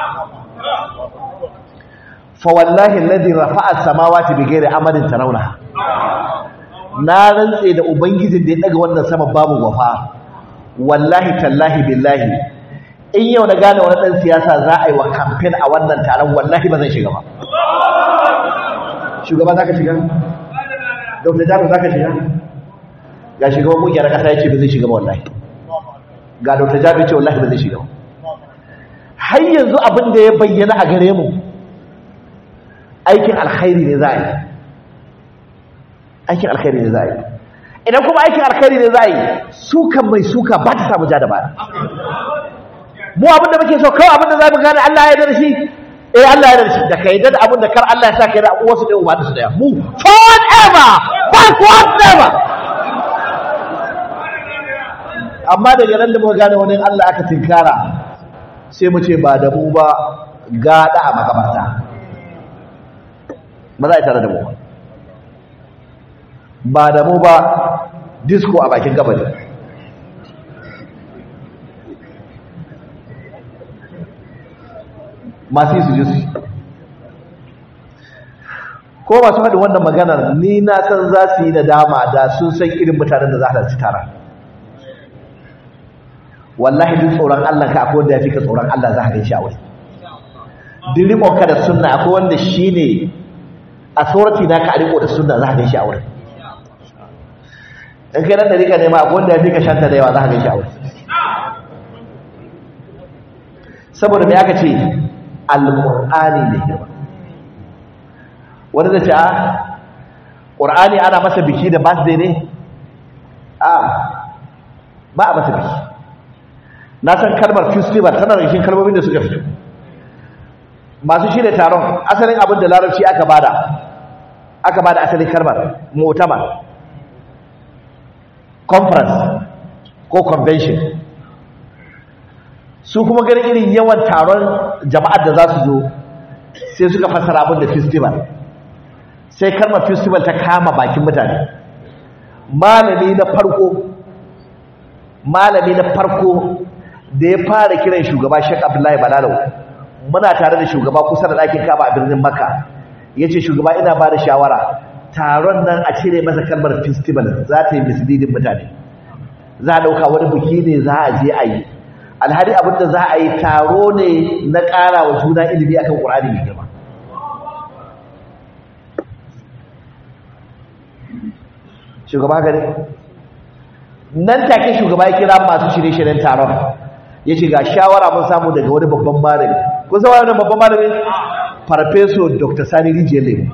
Fa wallahi alladhi rafa'a as-samawati bighairi amadin tarawnaha. Na rantse da ubangijin da ya daga wannan sama babu gwafa. Wallahi tallahi billahi in yau na gane wani ɗan siyasa za a yi wa kamfen a wannan taron wallahi ba zai shiga ba. Shugaba za ka shiga? Dr. Jalo za ka shiga? Ga shugaban ƙungiyar ƙasa ya ce ba zai shiga ba wallahi. Ga Dr. Jalo ya ce wallahi ba zai shiga ba. Har yanzu abin da ya bayyana a gare mu aikin alkhairi ne za a yi. Aikin alkhairi ne za a yi. Idan kuma aikin alkhairi ne za a yi, sukan mai suka ba ta samu ja da baya. Mu abin da muke so kawai abin da za mu gane Allah ya yarda da shi, Allah ya yarda da shi, da ka yarda da abin da kar Allah ya sa ka yarda uwarsu ɗaya uba da su ɗaya. Mu forever, backward never. Amma daga nan da muka gane wani Allah aka tinkara sai mu ce ba da mu ba gada a makabarta. Ba za a yi tare da mu ba da mu ba disco a bakin gabani. Masu yi su ji su ko masu haɗin wannan maganar ni na san za su yi da dama da sun san irin mutanen da za a halarci tara. Wallahi duk tsoron Allah ka akwai wanda ya fi ka tsoron Allah za a gan shi a wani. Duk riƙonka da sunna akwai wanda shi ne a tsorati na ka a riƙo da sunna za a gan shi a wani. In kai nan da rika nema akwai wanda ya fi ka shanta da yawa za a gan shi a wani. Saboda me aka ce alƙur'ani ne girma. Wani zai ce a ƙur'ani ana masa biki da birthday ne? A ba a masa biki. Na san kalmar festival tana da cikin kalmomin da suka fito. Masu shirya taron asalin abin da larabci aka bada aka ba da asalin kalmar mu'tamar, conference ko convention. Su kuma ganin irin yawan taron jama'ar da za su zo sai suka fassara abin da festival, sai kalmar festival ta kama bakin mutane. Malami na farko da ya fara kiran shugaba Sheikh Abdullahi Balalau, muna tare da shugaba kusa da ɗakin Kaaba a birnin Makka, ya ce shugaba ina ba da shawara taron nan a cire masa kalmar festival, za ta yi misleading mutane, za a ɗauka wani buki ne za a je a yi, alhali abinda za a yi taro ne na ƙara wa juna ilimi akan Qur'ani mai girma. Shugaba gari nan take shugaba ya kira masu shirye-shiryen taron, ya ce ga shawara mun samu daga wani babban malami. Kun san wani babban malami? Farfeso Dr. Sani Rijiyar Lemu.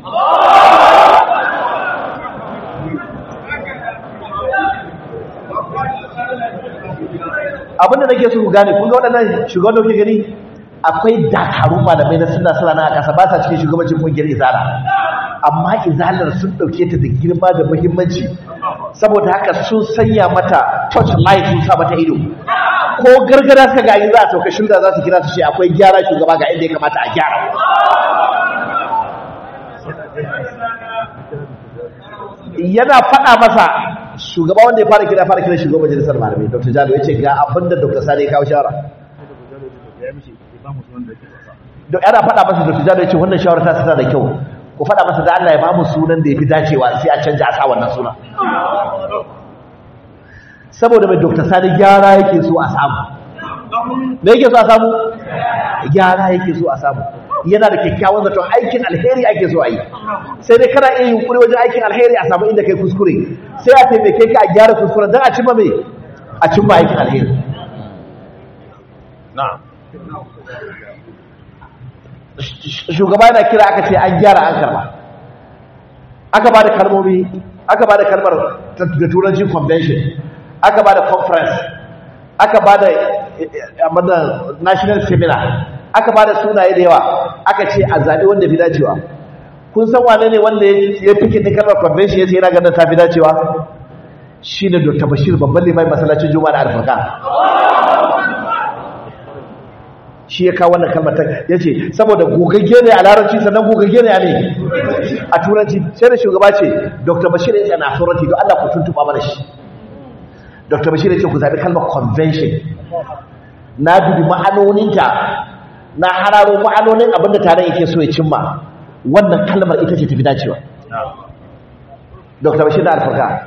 Abinda nake so ku gane, kun ga waɗannan shugaban da kuke gani akwai dakaru malamai na suna na a ƙasa, ba sa cikin shugabancin ƙungiyar izala, amma izalar sun ɗauke ta da girma da muhimmanci, saboda haka sun sanya mata touch light, sun sa mata ido. Ko gargara suka ga za a sauka shirya za su kira su ce akwai gyara shugaba ga inda ya kamata a gyara. Yana faɗa masa shugaba wanda ya fara kira shugaban majalisar malamai Dr. Jalo, ya ce ga abin da Dr. Sani ya kawo shawara. Yana faɗa masa Dr. Jalo ya ce wannan shawara ta tana da kyau, ku faɗa masa da Allah ya ba mu sunan da ya fi dacewa sai a canja a sa wannan suna. Saboda mai Dr. Sani gyara yake so a samu. Me yake so a samu? Gyara yake so a samu. Yana da kyakkyawan zaton aikin alheri ake so a yi. Sai dai kana iya yunkuri wajen aikin alheri a samu inda kai kuskure. Sai a taimake ka a gyara kuskuren don a cimma mai? A cimma aikin alheri. Na'am. Shugaba yana kira aka ce an gyara an karba. Aka ba da kalmomi, aka ba da kalmar da turanci convention, aka ba da conference, aka ba da national seminar, aka ba da sunaye da yawa, aka ce a zaɓi wanda fi dacewa. Kun san wane ne wanda ya fi kitin kalmar convention ya ce yana ganin ta fi dacewa? Shi ne Dr. Bashir, babban limai masallacin Juma'a na Alfarka. Shi ya kawo wannan kalmar ta ya ce saboda gogagge ne a larabci sannan gogagge ne a turanci. Sai da shugaba ce Dr. Bashir ya tsana authority don Allah ku tuntuɓa mana shi. Dr. Bashir ya ce ku zaɓi kalmar convention. Na dubi ma'anoninta, na hararo ma'anonin abinda taron yake so ya cimma, wannan kalmar ita ce tafi dacewa. Dr. Bashir na Alfarka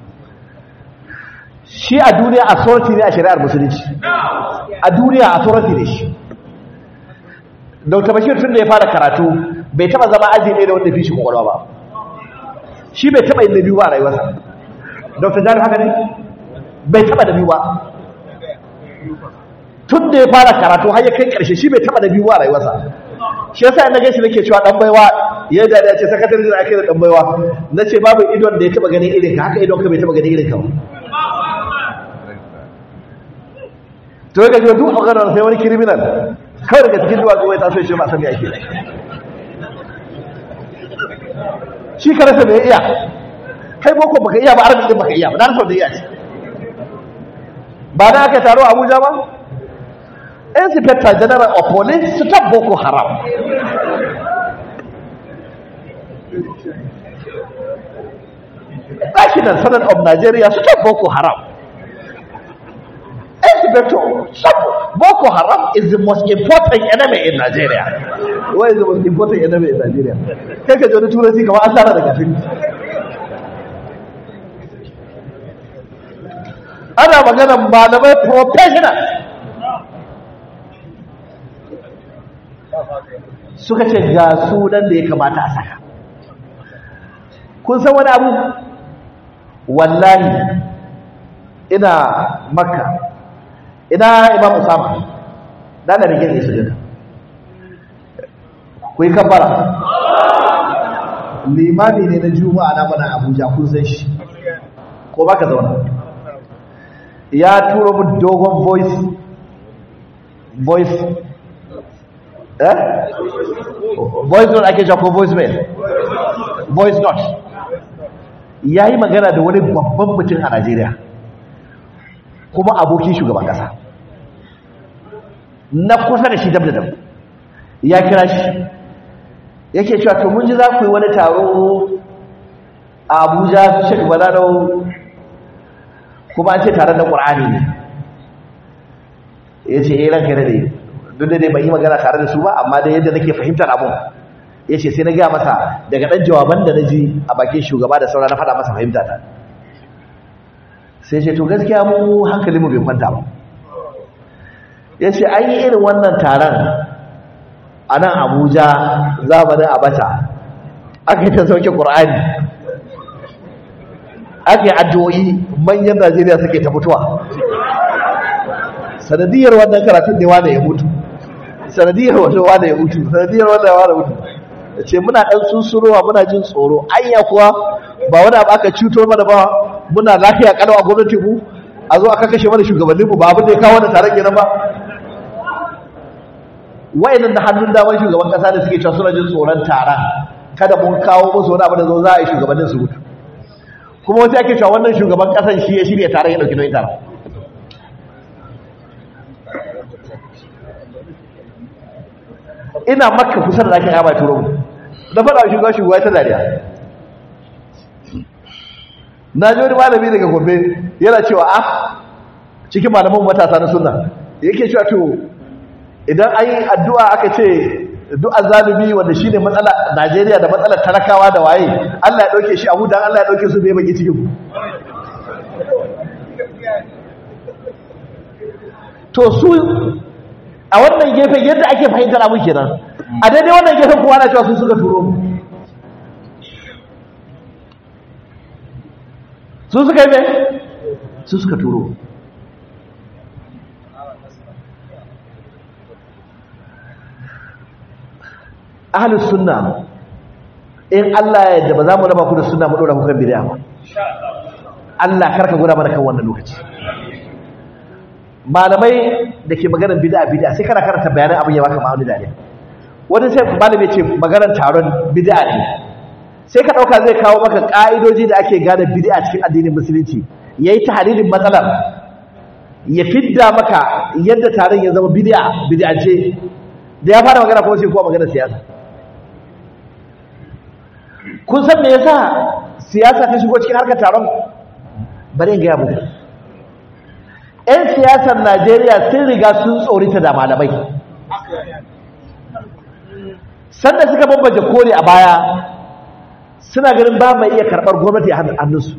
shi a duniya authority ne a shari'ar musulunci, a duniya authority ne shi. Dr. Bashir tun da ya fara karatu bai taba zama aji ne da wanda fi shi kwakwalwa ba, shi bai taba yin da biyu ba a rayuwarsa. Dr. Jalo haka ne bai taba da biyu ba, tun da ya fara karatu har ya kai karshe shi bai taba da biyu ba a rayuwarsa. Shi yasa ina gaishe nake cewa dan baiwa ya da ya ce sakatare da ake da dan baiwa, nace babu idon da ya taba ganin irin ka, haka idon ka bai taba ganin irin ka ba. To ga jiwa duk maganar sai wani criminal kawai daga cikin duwatsu wai ta so ce ba san me ake. Shi ka rasa me iya, kai boko baka iya ba, arabin din baka iya ba, dan so da iya ce. Ba na aka taro Abuja ba? Inspector General of Police stop Boko Haram. National Senate of Nigeria stop Boko Haram. Inspector, stop. Boko Haram is the most important enemy in Nigeria. What is the most important enemy in Nigeria? Kai ka joni turanci kamar an tsara daga cikin. Ana magana malamai professional. Suka ce ga sunan da ya kamata a saka. Kun san wani abu? Wallahi ina Makka, ina Imam Usama, dana da gani su duka. Ku yi kabbara. Limami ne na Juma'a na mana Abuja, kun san shi. Ko baka zauna. Ya turo mu dogon voice voice note ake ko voice mail. voice note ya yi magana da wani babban mutum a Najeriya kuma abokin shugaban kasa na kusa da shi dab da dab ya kira shi yake cewa to mun ji za ku yi wani taro a Abuja Sheikh Balalo kuma an ce taron da Qur'ani ne yace ranka da dai duk da dai ban yi magana tare da su ba amma dai yadda nake fahimtar abun yace sai na ga masa daga dan jawaban da naji a bakin shugaba da saura na faɗa masa fahimta ta sai ce to gaskiya mu hankalinmu bai kwanta ba yace an yi irin wannan taron a nan Abuja zamanin Abacha aka yi ta sauke Qur'ani aka yi addu'o'i manyan Najeriya suke ta mutuwa sanadiyar wannan karatun ne wanda ya mutu sanadiyar wannan wanda ya mutu sanadiyar wannan wanda ya mutu ce muna dan susurowa muna jin tsoro anya kuwa ba wanda ba aka cuto mana ba muna lafiya kalau a gwamnati mu a zo aka kashe mana shugabannin mu ba abin da ya kawo da taron kenan ba wayannan da hannun damar shugaban kasa da suke cewa suna jin tsoron taron kada mun kawo musu wani abu da zo za a yi shugabannin su mutu kuma wata ake cewa wannan shugaban kasan shi ya shirya taron ya dauki nauyin taron ina makka kusa da zaki kama turo mu da faɗa shugaba ta dariya na ji wani malami daga Gombe yana cewa cikin malaman matasa na sunna yake cewa to idan an yi addu'a aka ce du'a zalimi wanda shi ne matsala Najeriya da matsalar talakawa da waye Allah ya ɗauke shi a hudan Allah ya ɗauke su bai baki cikin to su a wannan gefen yadda ake fahimtar abu kenan a daidai wannan gefen kowa na cewa su suka turo mu su suka yi mai su suka turo ahlus sunna in Allah ya yarda ba za mu raba ku da sunna mu dora ku kan bid'a ba Allah karka gura mana kan wannan lokaci malamai da ke maganar bid'a sai kana karanta bayanan abin ya baka ma'auni da ne wani sai malami ce maganar taron bid'a ne sai ka dauka zai kawo maka ka'idoji da ake gane bid'a cikin addinin musulunci yayi tahlilin matsalar ya fidda maka yadda taron ya zama bid'a ce da ya fara magana ko sai ko magana siyasa kun san me yasa siyasa ta shigo cikin harkar taron bare ga yabo ƴan siyasar Najeriya sun riga sun tsorita da malamai sanda suka bambaje kore a baya suna ganin ba mai iya karɓar gwamnati a hannunsu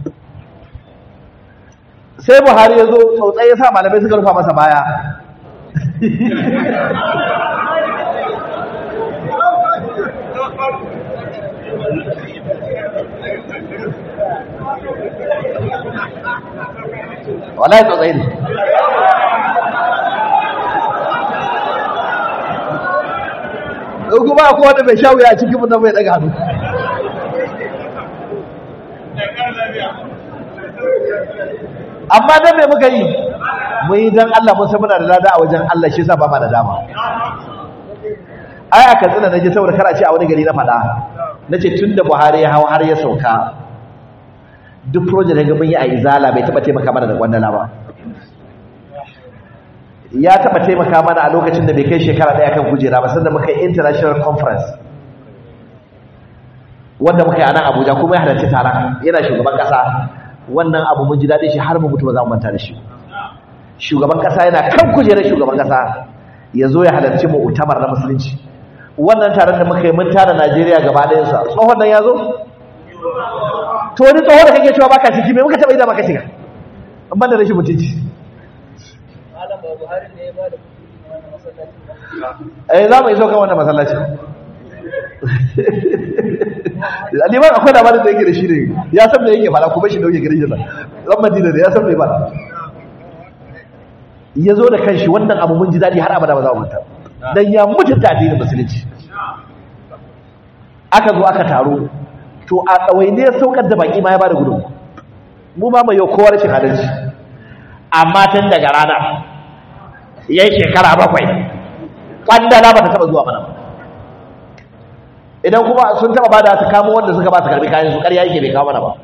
sai Buhari ya zo tsautsai ya sa malamai suka rufa masa baya wallahi tsautsai ne kuma akwai wanda bai sha wuya a cikin mun bai daga hannu amma dan me muka yi mu yi dan Allah mun san muna da lada a wajen Allah shi yasa ba ma da dama ai aka tsina naje saboda kar a ce a wani gari na fada nace tunda Buhari ya hawo har ya sauka duk project da gaban yi a Izala bai taba taimaka mana da gwandala ba ya taba taimaka mana a lokacin da bai kai shekara daya kan kujera ba sanda muka yi international conference wanda muka yi a nan Abuja kuma ya halarci taron yana shugaban kasa wannan abu mun ji daɗin shi har mu mutu ba za mu manta da shi shugaban kasa yana kan kujerar shugaban kasa ya zo ya halarci mu utamar na musulunci wannan taron da muka yi mun tara Najeriya gaba ɗayan sa tsohon nan ya zo to wani tsohon da kake cewa baka ciki me muka taɓa yi da baka shiga amma da rashin mutunci za mu iso kan wannan masallaci liman akwai labarin da yake da shi ne ya san me yake fara kuma shi dauke gari yana ran madina da ya san me ba ya zo da kanshi wannan abu mun ji daɗi har abada ba za mu manta dan ya mutunta addinin musulunci aka zo aka taro to a tsawaine ya saukar da baki ma ya bada gudun mu ba mai yau kowa rashin adalci amma tun daga rana yayi shekara 7 kwandala ba ta taba zuwa mana idan kuma sun taba bada su kamo wanda suka ba su karbi kayan su ƙarya yake bai kawo mana ba.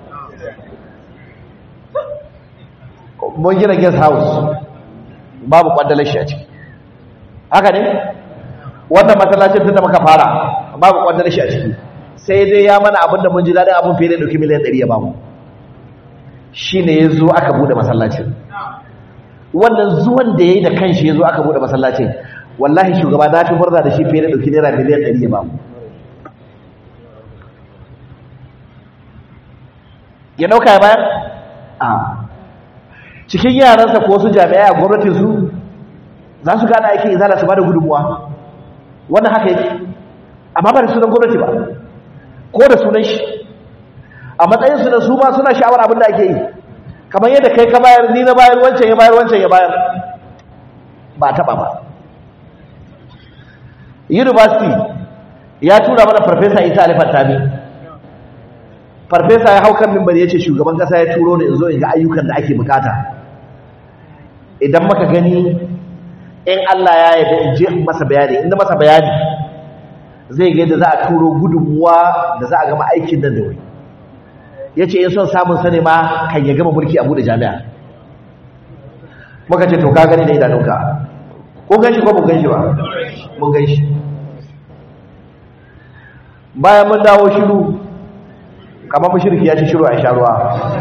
Mun gina guest house babu kwandalar shi a ciki, haka ne? Wannan masallacin tun da muka fara babu kwandalar shi a ciki, sai dai ya mana abin da mun ji daɗin abin fiye da ɗauki miliyan 100 ya bamu. Shi ne ya zo aka bude masallacin. Wannan zuwan da ya yi da kanshi ya zo aka bude masallacin, wallahi shugaba na fi murna da shi fiye da ɗauki naira miliyan 100 ya bamu. Ya ɗauka ya bayar? A cikin yaransa ko su jami'ai a gwamnatin su za su gane aikin izala su ba da gudunmuwa, wannan haka yake, amma ba da sunan gwamnati ba ko da sunan shi, a matsayin su da su ma suna sha'awar abin da ake yi, kamar yadda kai ka bayar, ni na bayar, wancan ya bayar, wancan ya bayar, ba taɓa ba. University ya tura mana farfesa Isa Ali Fantami. Farfesa ya hau kan mimbar ya ce shugaban kasa ya turo ni in zo in ga ayyukan da ake bukata, idan maka gani in Allah ya yarda in je masa bayani, inda masa bayani zai ga yadda za a turo gudunmuwa da za a gama aikin nan da wuri. Ya ce in son samun sani ma kan ya gama mulki a buɗe jami'a. Muka ce to ka gani da idanunka, ko gan shi ko mun gan shi ba? Mun gan shi. Bayan mun dawo shiru kamar mushriki ya ci shiru a sha ruwa.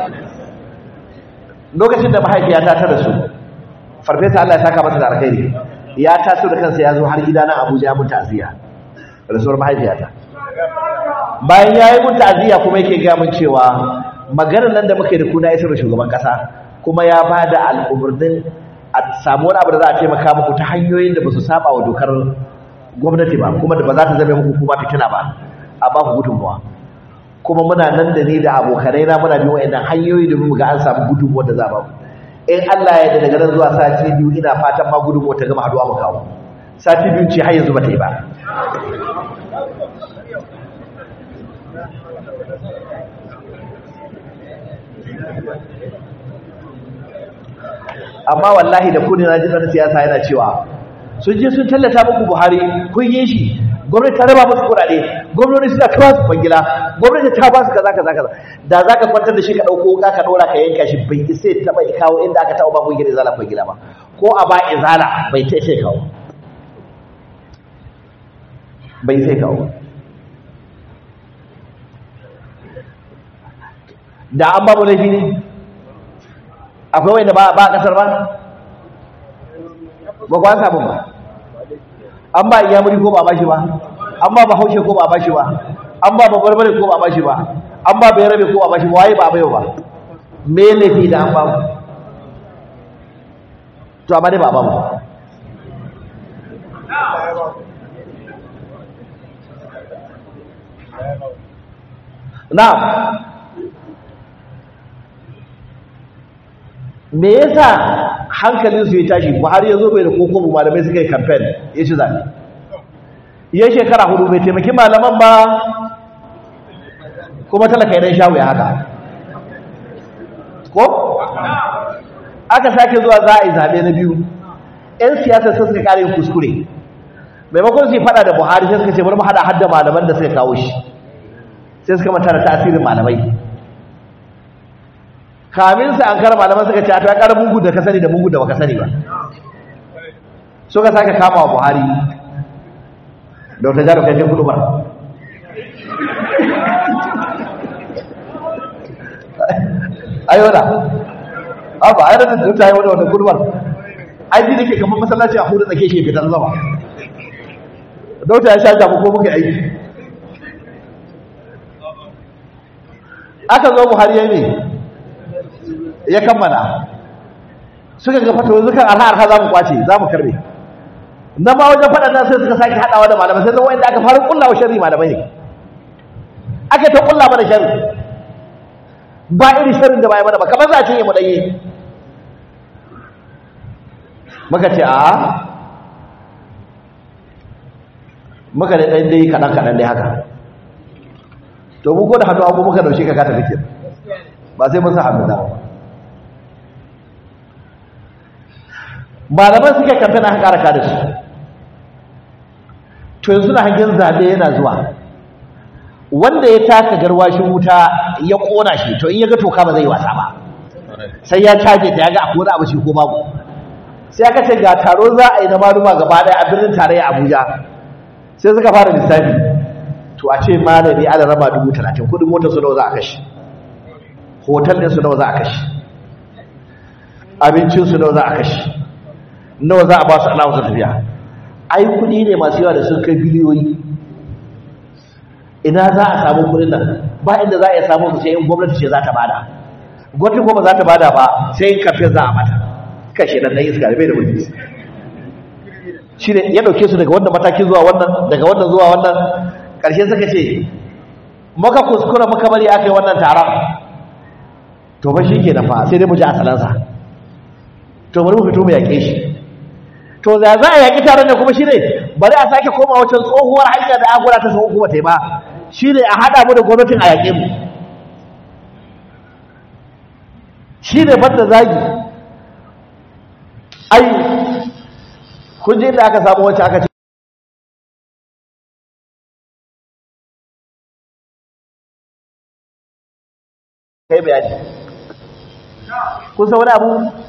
Lokacin da mahaifiyata ta rasu, farfesa Allah ya saka masa da alkhairi, ya taso da kansa ya zo har gida na Abuja mun ta'aziyya rasuwar mahaifiyata. Bayan ya yi mun ta'aziyya kuma yake gaya mun cewa maganar nan da muke da kuna isar da shugaban kasa, kuma ya ba da al'umurnin a samu wani abu da za a taimaka muku ta hanyoyin da ba su saba wa dokar gwamnati ba, kuma da ba za ta zama muku kuma fitina ba, a ba ku gudunmuwa. Kuma muna nan da ni da abokanai na muna bin wa'annan hanyoyi domin mu ga an samu gudunmuwa da za ba mu. In Allah ya daga nan zuwa sati 2 ina fatan ma gudunmuwa ta gama haduwa mu kawo. Sati 2 ce har yanzu ba ta yi ba. Amma wallahi da kuni na ji ɗan siyasa yana cewa sun je sun tallata muku Buhari kun yi shi, gwamnati ta raba musu kuɗaɗe, gwamnati suna ta ba su kwangila, gwamnati ta ba su kaza kaza kaza. Da za ka kwantar da shi ka ɗauko wuka ka ɗora ka yanka shi, bai isa ya taɓa kawo inda aka taɓa ba kungiyar izala kwangila ba, ko a ba izala bai ta isa kawo, bai sai kawo. Da an ba mu laifi ne akwai wanda ba a kasar ba ba kwan samun ba, an ba iyamuri ko ba ba shi ba, an ba bahaushe ko ba ba shi ba, an ba babarbare ko ba ba shi ba, an ba bayarabe ko ba ba shi ba, waye ba bayo ba, me laifi da an ba mu? To amma dai ba ba mu. Na me yasa hankalinsu ya tashi? Buhari ya zo bai da kokobu, malamai suka yi kamfen ya ci zaɓe, ya shekara 4 bai taimaki malaman ba, kuma talaka idan shawo ya haka ko aka sake zuwa za a yi zaɓe na biyu. 'Yan siyasa sun suka ƙara yin kuskure, maimakon su yi faɗa da Buhari sai suka ce bari mu haɗa hadda malaman da suka kawo shi, sai suka manta da tasirin malamai. Kamin sa an kara malaman suka ce a ta kara mungu da ka sani da mungu da baka sani ba, suka sake kama wa Buhari da wata jaro kai kudu ba. Ayola ba a yadda da ta yi wani wata kudu ba, aiki da ke kamar masallaci a hudu tsake shi fitar zama dauta ya sha jamu ko muka aiki. Aka zo Buhari ya ne ya kammala, suka ga fatawa zukan arha za mu kwace, za mu karbe na ma wajen faɗa nan sai suka sake haɗawa da malamai, sai zama wanda aka fara kullawa sharri malamai ne, aka ta kulla mana sharri ba iri sharrin da ba ya mana ba, kamar za a cinye mu ɗanye. Muka ce a muka da ɗan dai kaɗan dai haka, to mu ko da hannu abu muka daushe ka kata fikir ba sai mun sa hannu da ba. Malaman suke kamfen aka ƙara kada su, to yanzu na hangen zaɓe yana zuwa, wanda ya taka garwashin wuta ya kona shi to in ya ga toka ba zai wasa ba sai ya caje ta ya ga akwai wani abu shi ko babu sai aka ce ga taro za a yi na maluma gaba daya a birnin tarayya Abuja sai suka fara lissafi to a ce malami ana raba 30,000 kudin motar su nawa za a kashe hotel din su nawa za a kashe abincin su nawa za a kashe nawa za a ba su allowance tafiya ai kudi ne masu yawa da sun kai biliyoyi ina za a samu kudin nan ba inda za a iya samu su sai in gwamnati ce za ta bada gwamnati kuma za ta bada ba sai in kafin za a mata kashe dan iska da bai da mutunci shi ne ya dauke su daga wannan matakin zuwa wannan daga wannan zuwa wannan karshe suka ce maka kuskura muka bari aka yi wannan taron to ba shi ke da fa sai dai mu ji asalansa to bari mu fito mu yaƙe shi to za a yaƙi taron ne kuma shi ne bari a sake koma wancan tsohuwar hanya da agura ta sauko kuma ta yi ba shi ne a haɗa mu da gwamnatin a yaƙe mu shi ne banda zagi ai kun ji inda aka samu wacce aka ce kai bayani kun san wani abu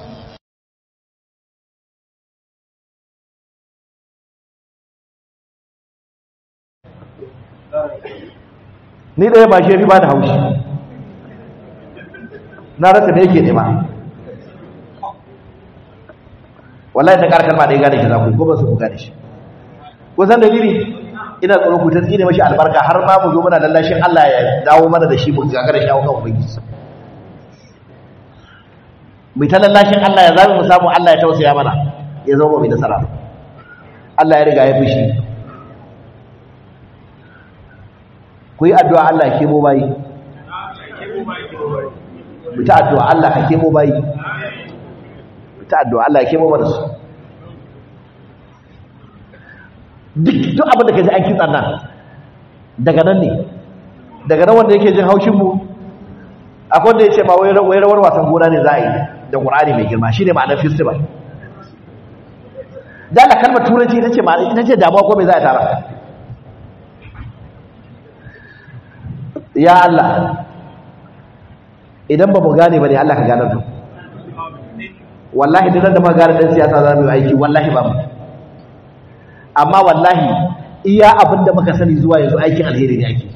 ni ɗaya ba shi ba da haushi na rasa da yake nema wallahi ta karkar ma da ya gane shi za ku gobe su ku gane shi ko san dalili ina tsoron ku ta tsine mashi albarka har ma mu zo muna lallashin Allah ya dawo mana da shi mu gagara shi a kan ubangiji mu ta lallashin Allah ya zabi mu samu Allah ya tausaya mana ya zama mu da nasara Allah ya riga ya fushi ku yi addu'a Allah ya kemo bayi mu ta addu'a Allah ka kemo bayi ta addu'a Allah ya kemo mana su duk abin da ka ji an kitsan nan daga nan ne daga nan wanda yake jin haushinmu akwai wanda ya ce ma wai rawar wasan gona ne za a yi da ƙur'ani mai girma shi ne ma'anar festival da Allah kalmar turanci ita ce damuwa ko mai za a tara ya Allah idan ba mu gane ba ne Allah ka ganar da wallahi duk da magana dan siyasa za mu yi aiki wallahi ba mu amma wallahi iya abinda muka sani zuwa yanzu aikin alheri ne ake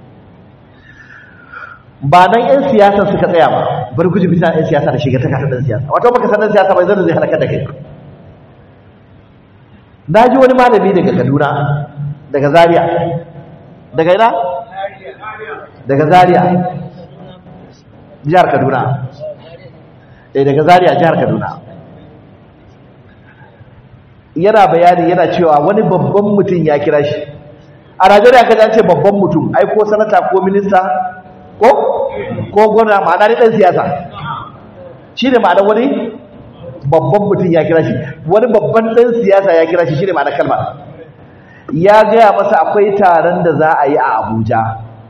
ba nan yan siyasa suka tsaya ba bari ku ji bisa yan siyasa da shiga ta kasa dan siyasa wato baka san dan siyasa bai zai halaka da kai na ji wani malami daga Kaduna daga Zaria daga ina daga Zaria jihar Kaduna daga Zaria jihar Kaduna yana bayani yana cewa wani babban mutum ya kira shi a Najeriya kaje ce babban mutum ai ko sanata ko minista ko gwamna ma'ana ne dan siyasa shine ma'ana wani babban mutum ya kira shi wani babban dan siyasa ya kira shi shine ma'ana kalmar ya gaya masa akwai taron da za a yi a Abuja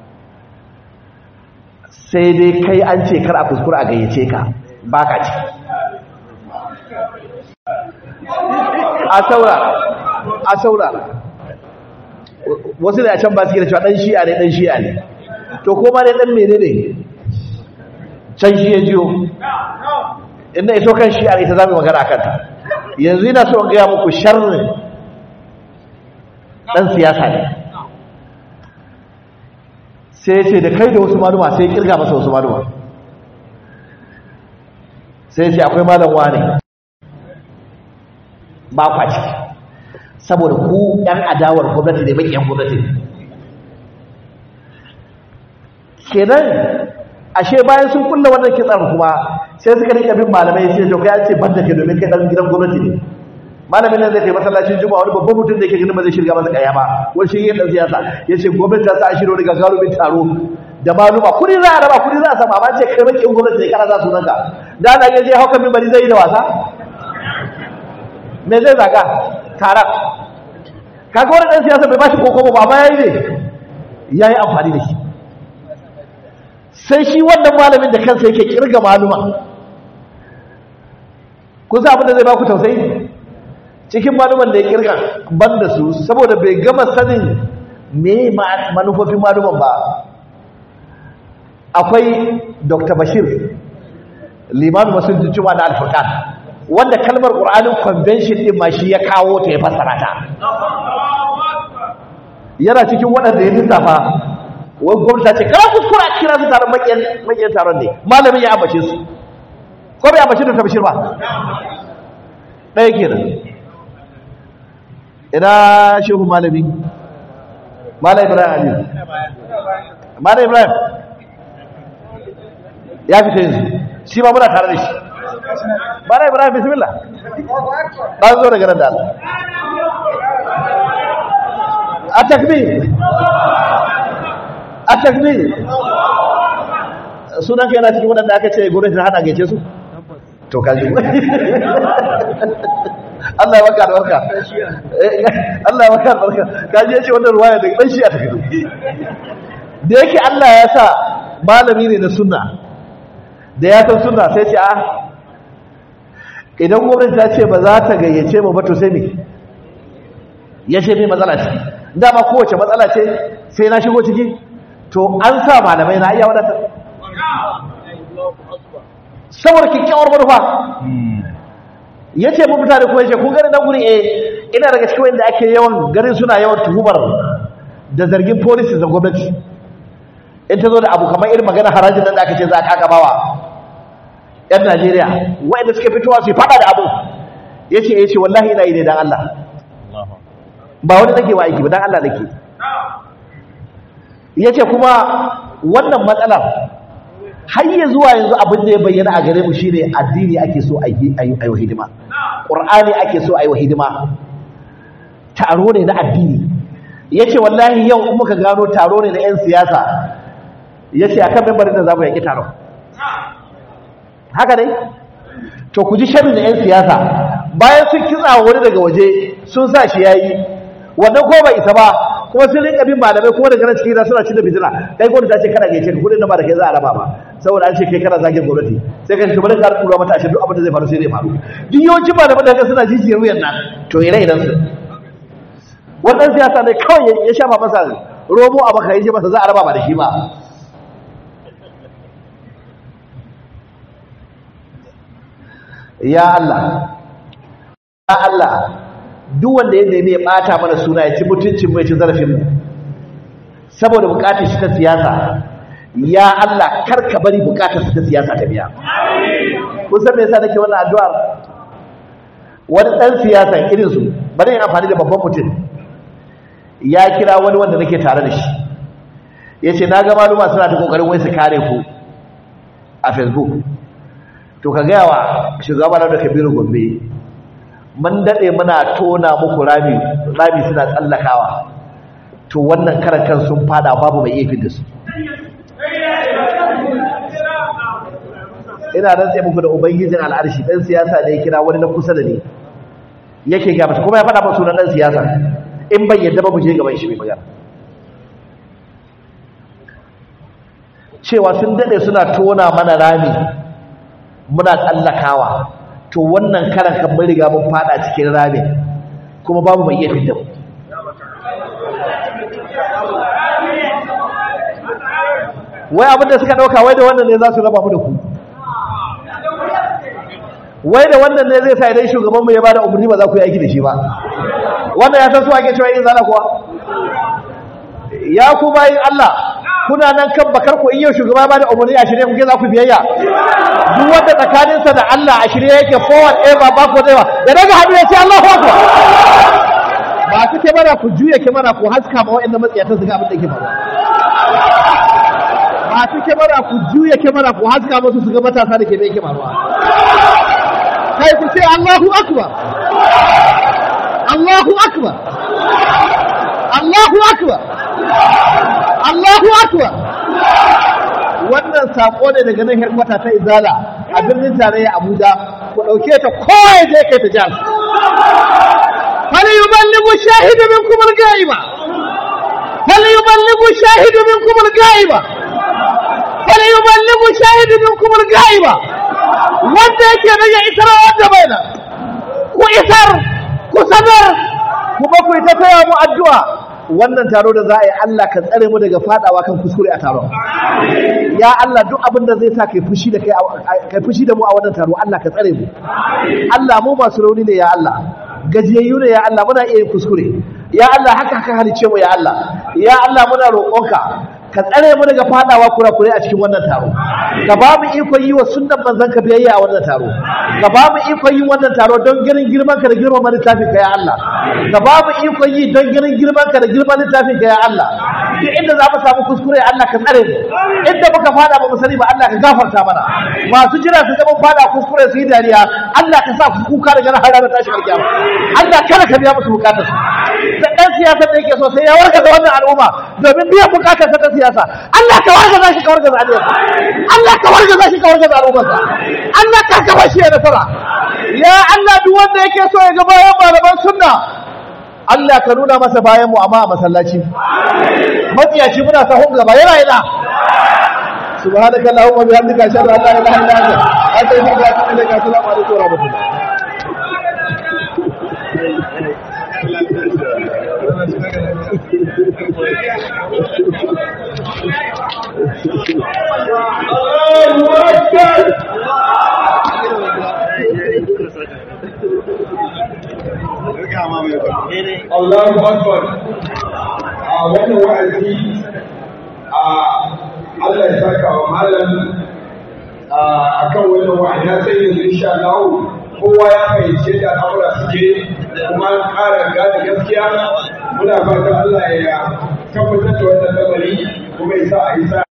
sai dai kai an ce kar a kuskura a gayyace ka baka ci a saurara wasu da a can ba su gina cewa ɗan shi'a ne to koma ne ɗan mene ne can shi ya jiyo inda iso kan shi'a ne ta zami magana a kanta yanzu yana so gaya muku sharrin ɗan siyasa ne sai ce da kai da wasu maluma sai kirga masa wasu maluma sai ce akwai malam wane ba kwaci saboda ku ɗan adawar gwamnati ne maƙiyan gwamnati kenan ashe bayan sun kulla wannan kitsan kuma sai suka rike bin malamai sai to kai ce banda ke domin kai dan gidan gwamnati ne malamin nan zai kai masallacin juma'a wani babban mutum da yake ganin ba zai shirga masa kaya ba wani shi dan siyasa yace gwamnati ta sa shiro daga garumin taro da maluma kudi za a raba kudi za a samu amma ce kai maƙiyan gwamnati ne kana za su nanka da Allah ya je hauka min bari zai yi da wasa me zai zaga taron kaga wani ɗan siyasa bai bashi koko ba yayi ne yayi amfani da shi sai shi wannan malamin da kansa yake kirga maluma kun san abin da zai ba ku tausayi cikin maluman da ya kirga banda su saboda bai gama sanin me manufofin maluman ba. Akwai Dr. Bashir limamin masallacin Juma'a na Al-Furqan wanda kalmar Qur'anin convention din ma shi ya kawo ta ya fassara ta. Yana cikin waɗanda ya lissafa wai gwamnati ta ce kana kuskura kira su taron makiyan taron ne, malamin ya ambace su ko bai ambace Dr. Bashir ba. Ɗaya kenan. Ina shehu malami Malam Ibrahim Ali. Malam Ibrahim ya fita yanzu, shi ma muna tare da shi. Malam Ibrahim bismillah. Ba zo daga nan da Allah. A takbir. A takbir. Sunan kai yana cikin waɗanda aka ce gwamnati ta hana gaice su? To kaji. Allah ya baka albarka. Allah ya baka albarka. Kaji ya ce wannan ruwaya daga dan shi a tafi. Da yake Allah ya sa malami ne na sunna. Da ya san sunna sai ce idan gwamnati ta ce ba za ta gayyace mu ba to sai me? Ya ce me matsala ce? Dama kowace matsala ce sai na shigo ciki? To an sa malamai na iya wadatar. Saboda kyakkyawar manufa. Ya ce mu mutane kuma ya ce kun gani na guri ina daga cikin wanda ake yawan garin suna yawan tuhumar da zargin policies da gwamnati in ta zo da abu kamar irin magana harajin nan da aka ce za a kakabawa yan Najeriya wa'anda suka fitowa su fada da abu ya ce wallahi ina yi ne dan Allah ba wani nake wa aiki ba dan Allah nake. Ya ce kuma wannan matsalar har ya zuwa yanzu abin da ya bayyana a gare mu shine addini ake so a yi hidima, Qur'ani ake so a yi hidima, taro ne na addini. Yace wallahi yau in muka gano taro ne na 'yan siyasa, yace akan membarin da zamu yaki taron. Haka ne? To ku ji sharri na 'yan siyasa bayan sun kitsa wani daga waje sun sa shi yayi, wannan ko bai isa ba kuma sun rinka bin malamai kuma daga nan cikin gida suna cin da fitina. Kai gwamnati ta ce kana gaice ka kudin da ba da kai za a raba ba saboda an ce kai kana zagin gwamnati sai ka ce bari ka tura mata shi duk abin da zai faru sai zai faru. Duk yawancin malamai da suna jijiyar wuyan nan to ire-iren su wannan siyasa ne kawai ya shafa masa romo a baka yace masa za a raba ba da shi ba. Ya Allah duk wanda ya nemi ya bata mana suna ya ci mutuncin mu ya ci zarafin mu saboda bukatar shi ta siyasa, ya Allah kar ka bari bukatar shi ta siyasa ta biya. Kun san me yasa nake wannan addu'ar? Wani dan siyasa irin su bari in amfani da babban mutum ya kira wani wanda nake tare da shi yace na ga maluma suna ta kokarin wai su kare ku a Facebook, to ka gaya wa shugaba da Kabiru Gombe mun dade muna tona muku rami suna tsallakawa, to wannan karan kan sun fada babu mai iya da su. Ina rantsa muku da ubangijin al'arshi dan siyasa da ya kira wani na kusa da ni yake ga mata kuma ya fada ba sunan dan siyasa in bai yadda ba mu je gaban shi mai magana cewa sun dade suna tona mana rami muna tsallakawa, to wannan karan kan mun riga mun fada cikin rami kuma babu mai iya fidda mu. Wai abinda suka dauka wai da wannan ne za su raba mu da ku, wai da wannan ne zai sa idan shugaban mu ya bada umarni ba za ku yi aiki da shi ba. Wannan ya san su ake cewa yin zana kuwa ya ku bayin Allah kuna nan kan bakar ku in yau shugaba ya bada umarni a shirye kuke za ku biyayya. Duk wanda tsakaninsa da Allah a shirye yake forward ever backward ever da daga hadu ya ce Allahu akbar. Ba su ke mana ku juya ke mana ku haska ma wa'annan matsiyatan su ga abin da yake faruwa. Ba su ke mana ku juya ke mana ku haska musu su ga matasa da ke mai yake faruwa. Kai ku ce Allahu akbar, Allahu akbar, Allahu akbar, Allahu akbar. Wannan sako ne daga nan herkwata ta Izala a birnin tarayya Abuja, ku dauke ta kowa je kai ta jihar. فليبلغ الشاهد منكم الغائبة فليبلغ الشاهد منكم الغائبة فليبلغ الشاهد منكم الغائبة. wanda yake da ya isar wanda bai da ku isar ku sanar kuma ku ta taya mu addu'a wannan taro da za a yi Allah ka tsare mu daga fadawa kan kuskure a taron ya Allah duk abin da zai sa kai fushi da kai fushi da mu a wannan taro Allah ka tsare mu Allah mu masu rauni ne ya Allah gajiyayyu ne ya Allah muna iya yin kuskure ya Allah haka halice mu ya Allah muna roƙonka ka tsare mu daga fadawa kurakure a cikin wannan taro ka ba mu ikon yi wa sunnan manzon ka biyayya a wannan taro ka ba mu ikon yi wannan taro don ganin girman ka da girman littafin ka ya Allah ka ba mu ikon yi don ganin girman ka da girman littafin ka ya Allah duk inda za mu samu kuskure Allah ka tsare mu inda muka fada ba mu sani ba Allah ka gafarta mana masu jira su ga mun fada kuskure su yi dariya Allah ka sa ku kuka daga har ranar tashi alkiyama Allah kada ka biya musu bukatar su da dan siyasa da yake so sai ya warka da wannan al'umma domin biyan bukatar ta siyasa Allah ka warga shi ka warga al'umma Allah ka warga shi ka warga al'umma Allah ka kaba shi ya nasara ya Allah duk wanda yake so ya ga bayan malaman sunna Allah ka nuna masa bayan mu amma a masallaci matsiyaci muna sahun gaba yana subhanakallahumma wa bihamdika ashhadu an la ilaha illa anta astaghfiruka wa atubu ilaik. Assalamu alaikum wa rahmatullah. Allahu Akbar. Wannan wa'azi Allah ya saka wa malam akan wannan wa'azi sai yanzu insha Allah kowa ya fahimce da al'amura suke kuma ƙara gane gaskiya muna fatan Allah ya tabbatar da wannan lamari kuma ya sa a yi sa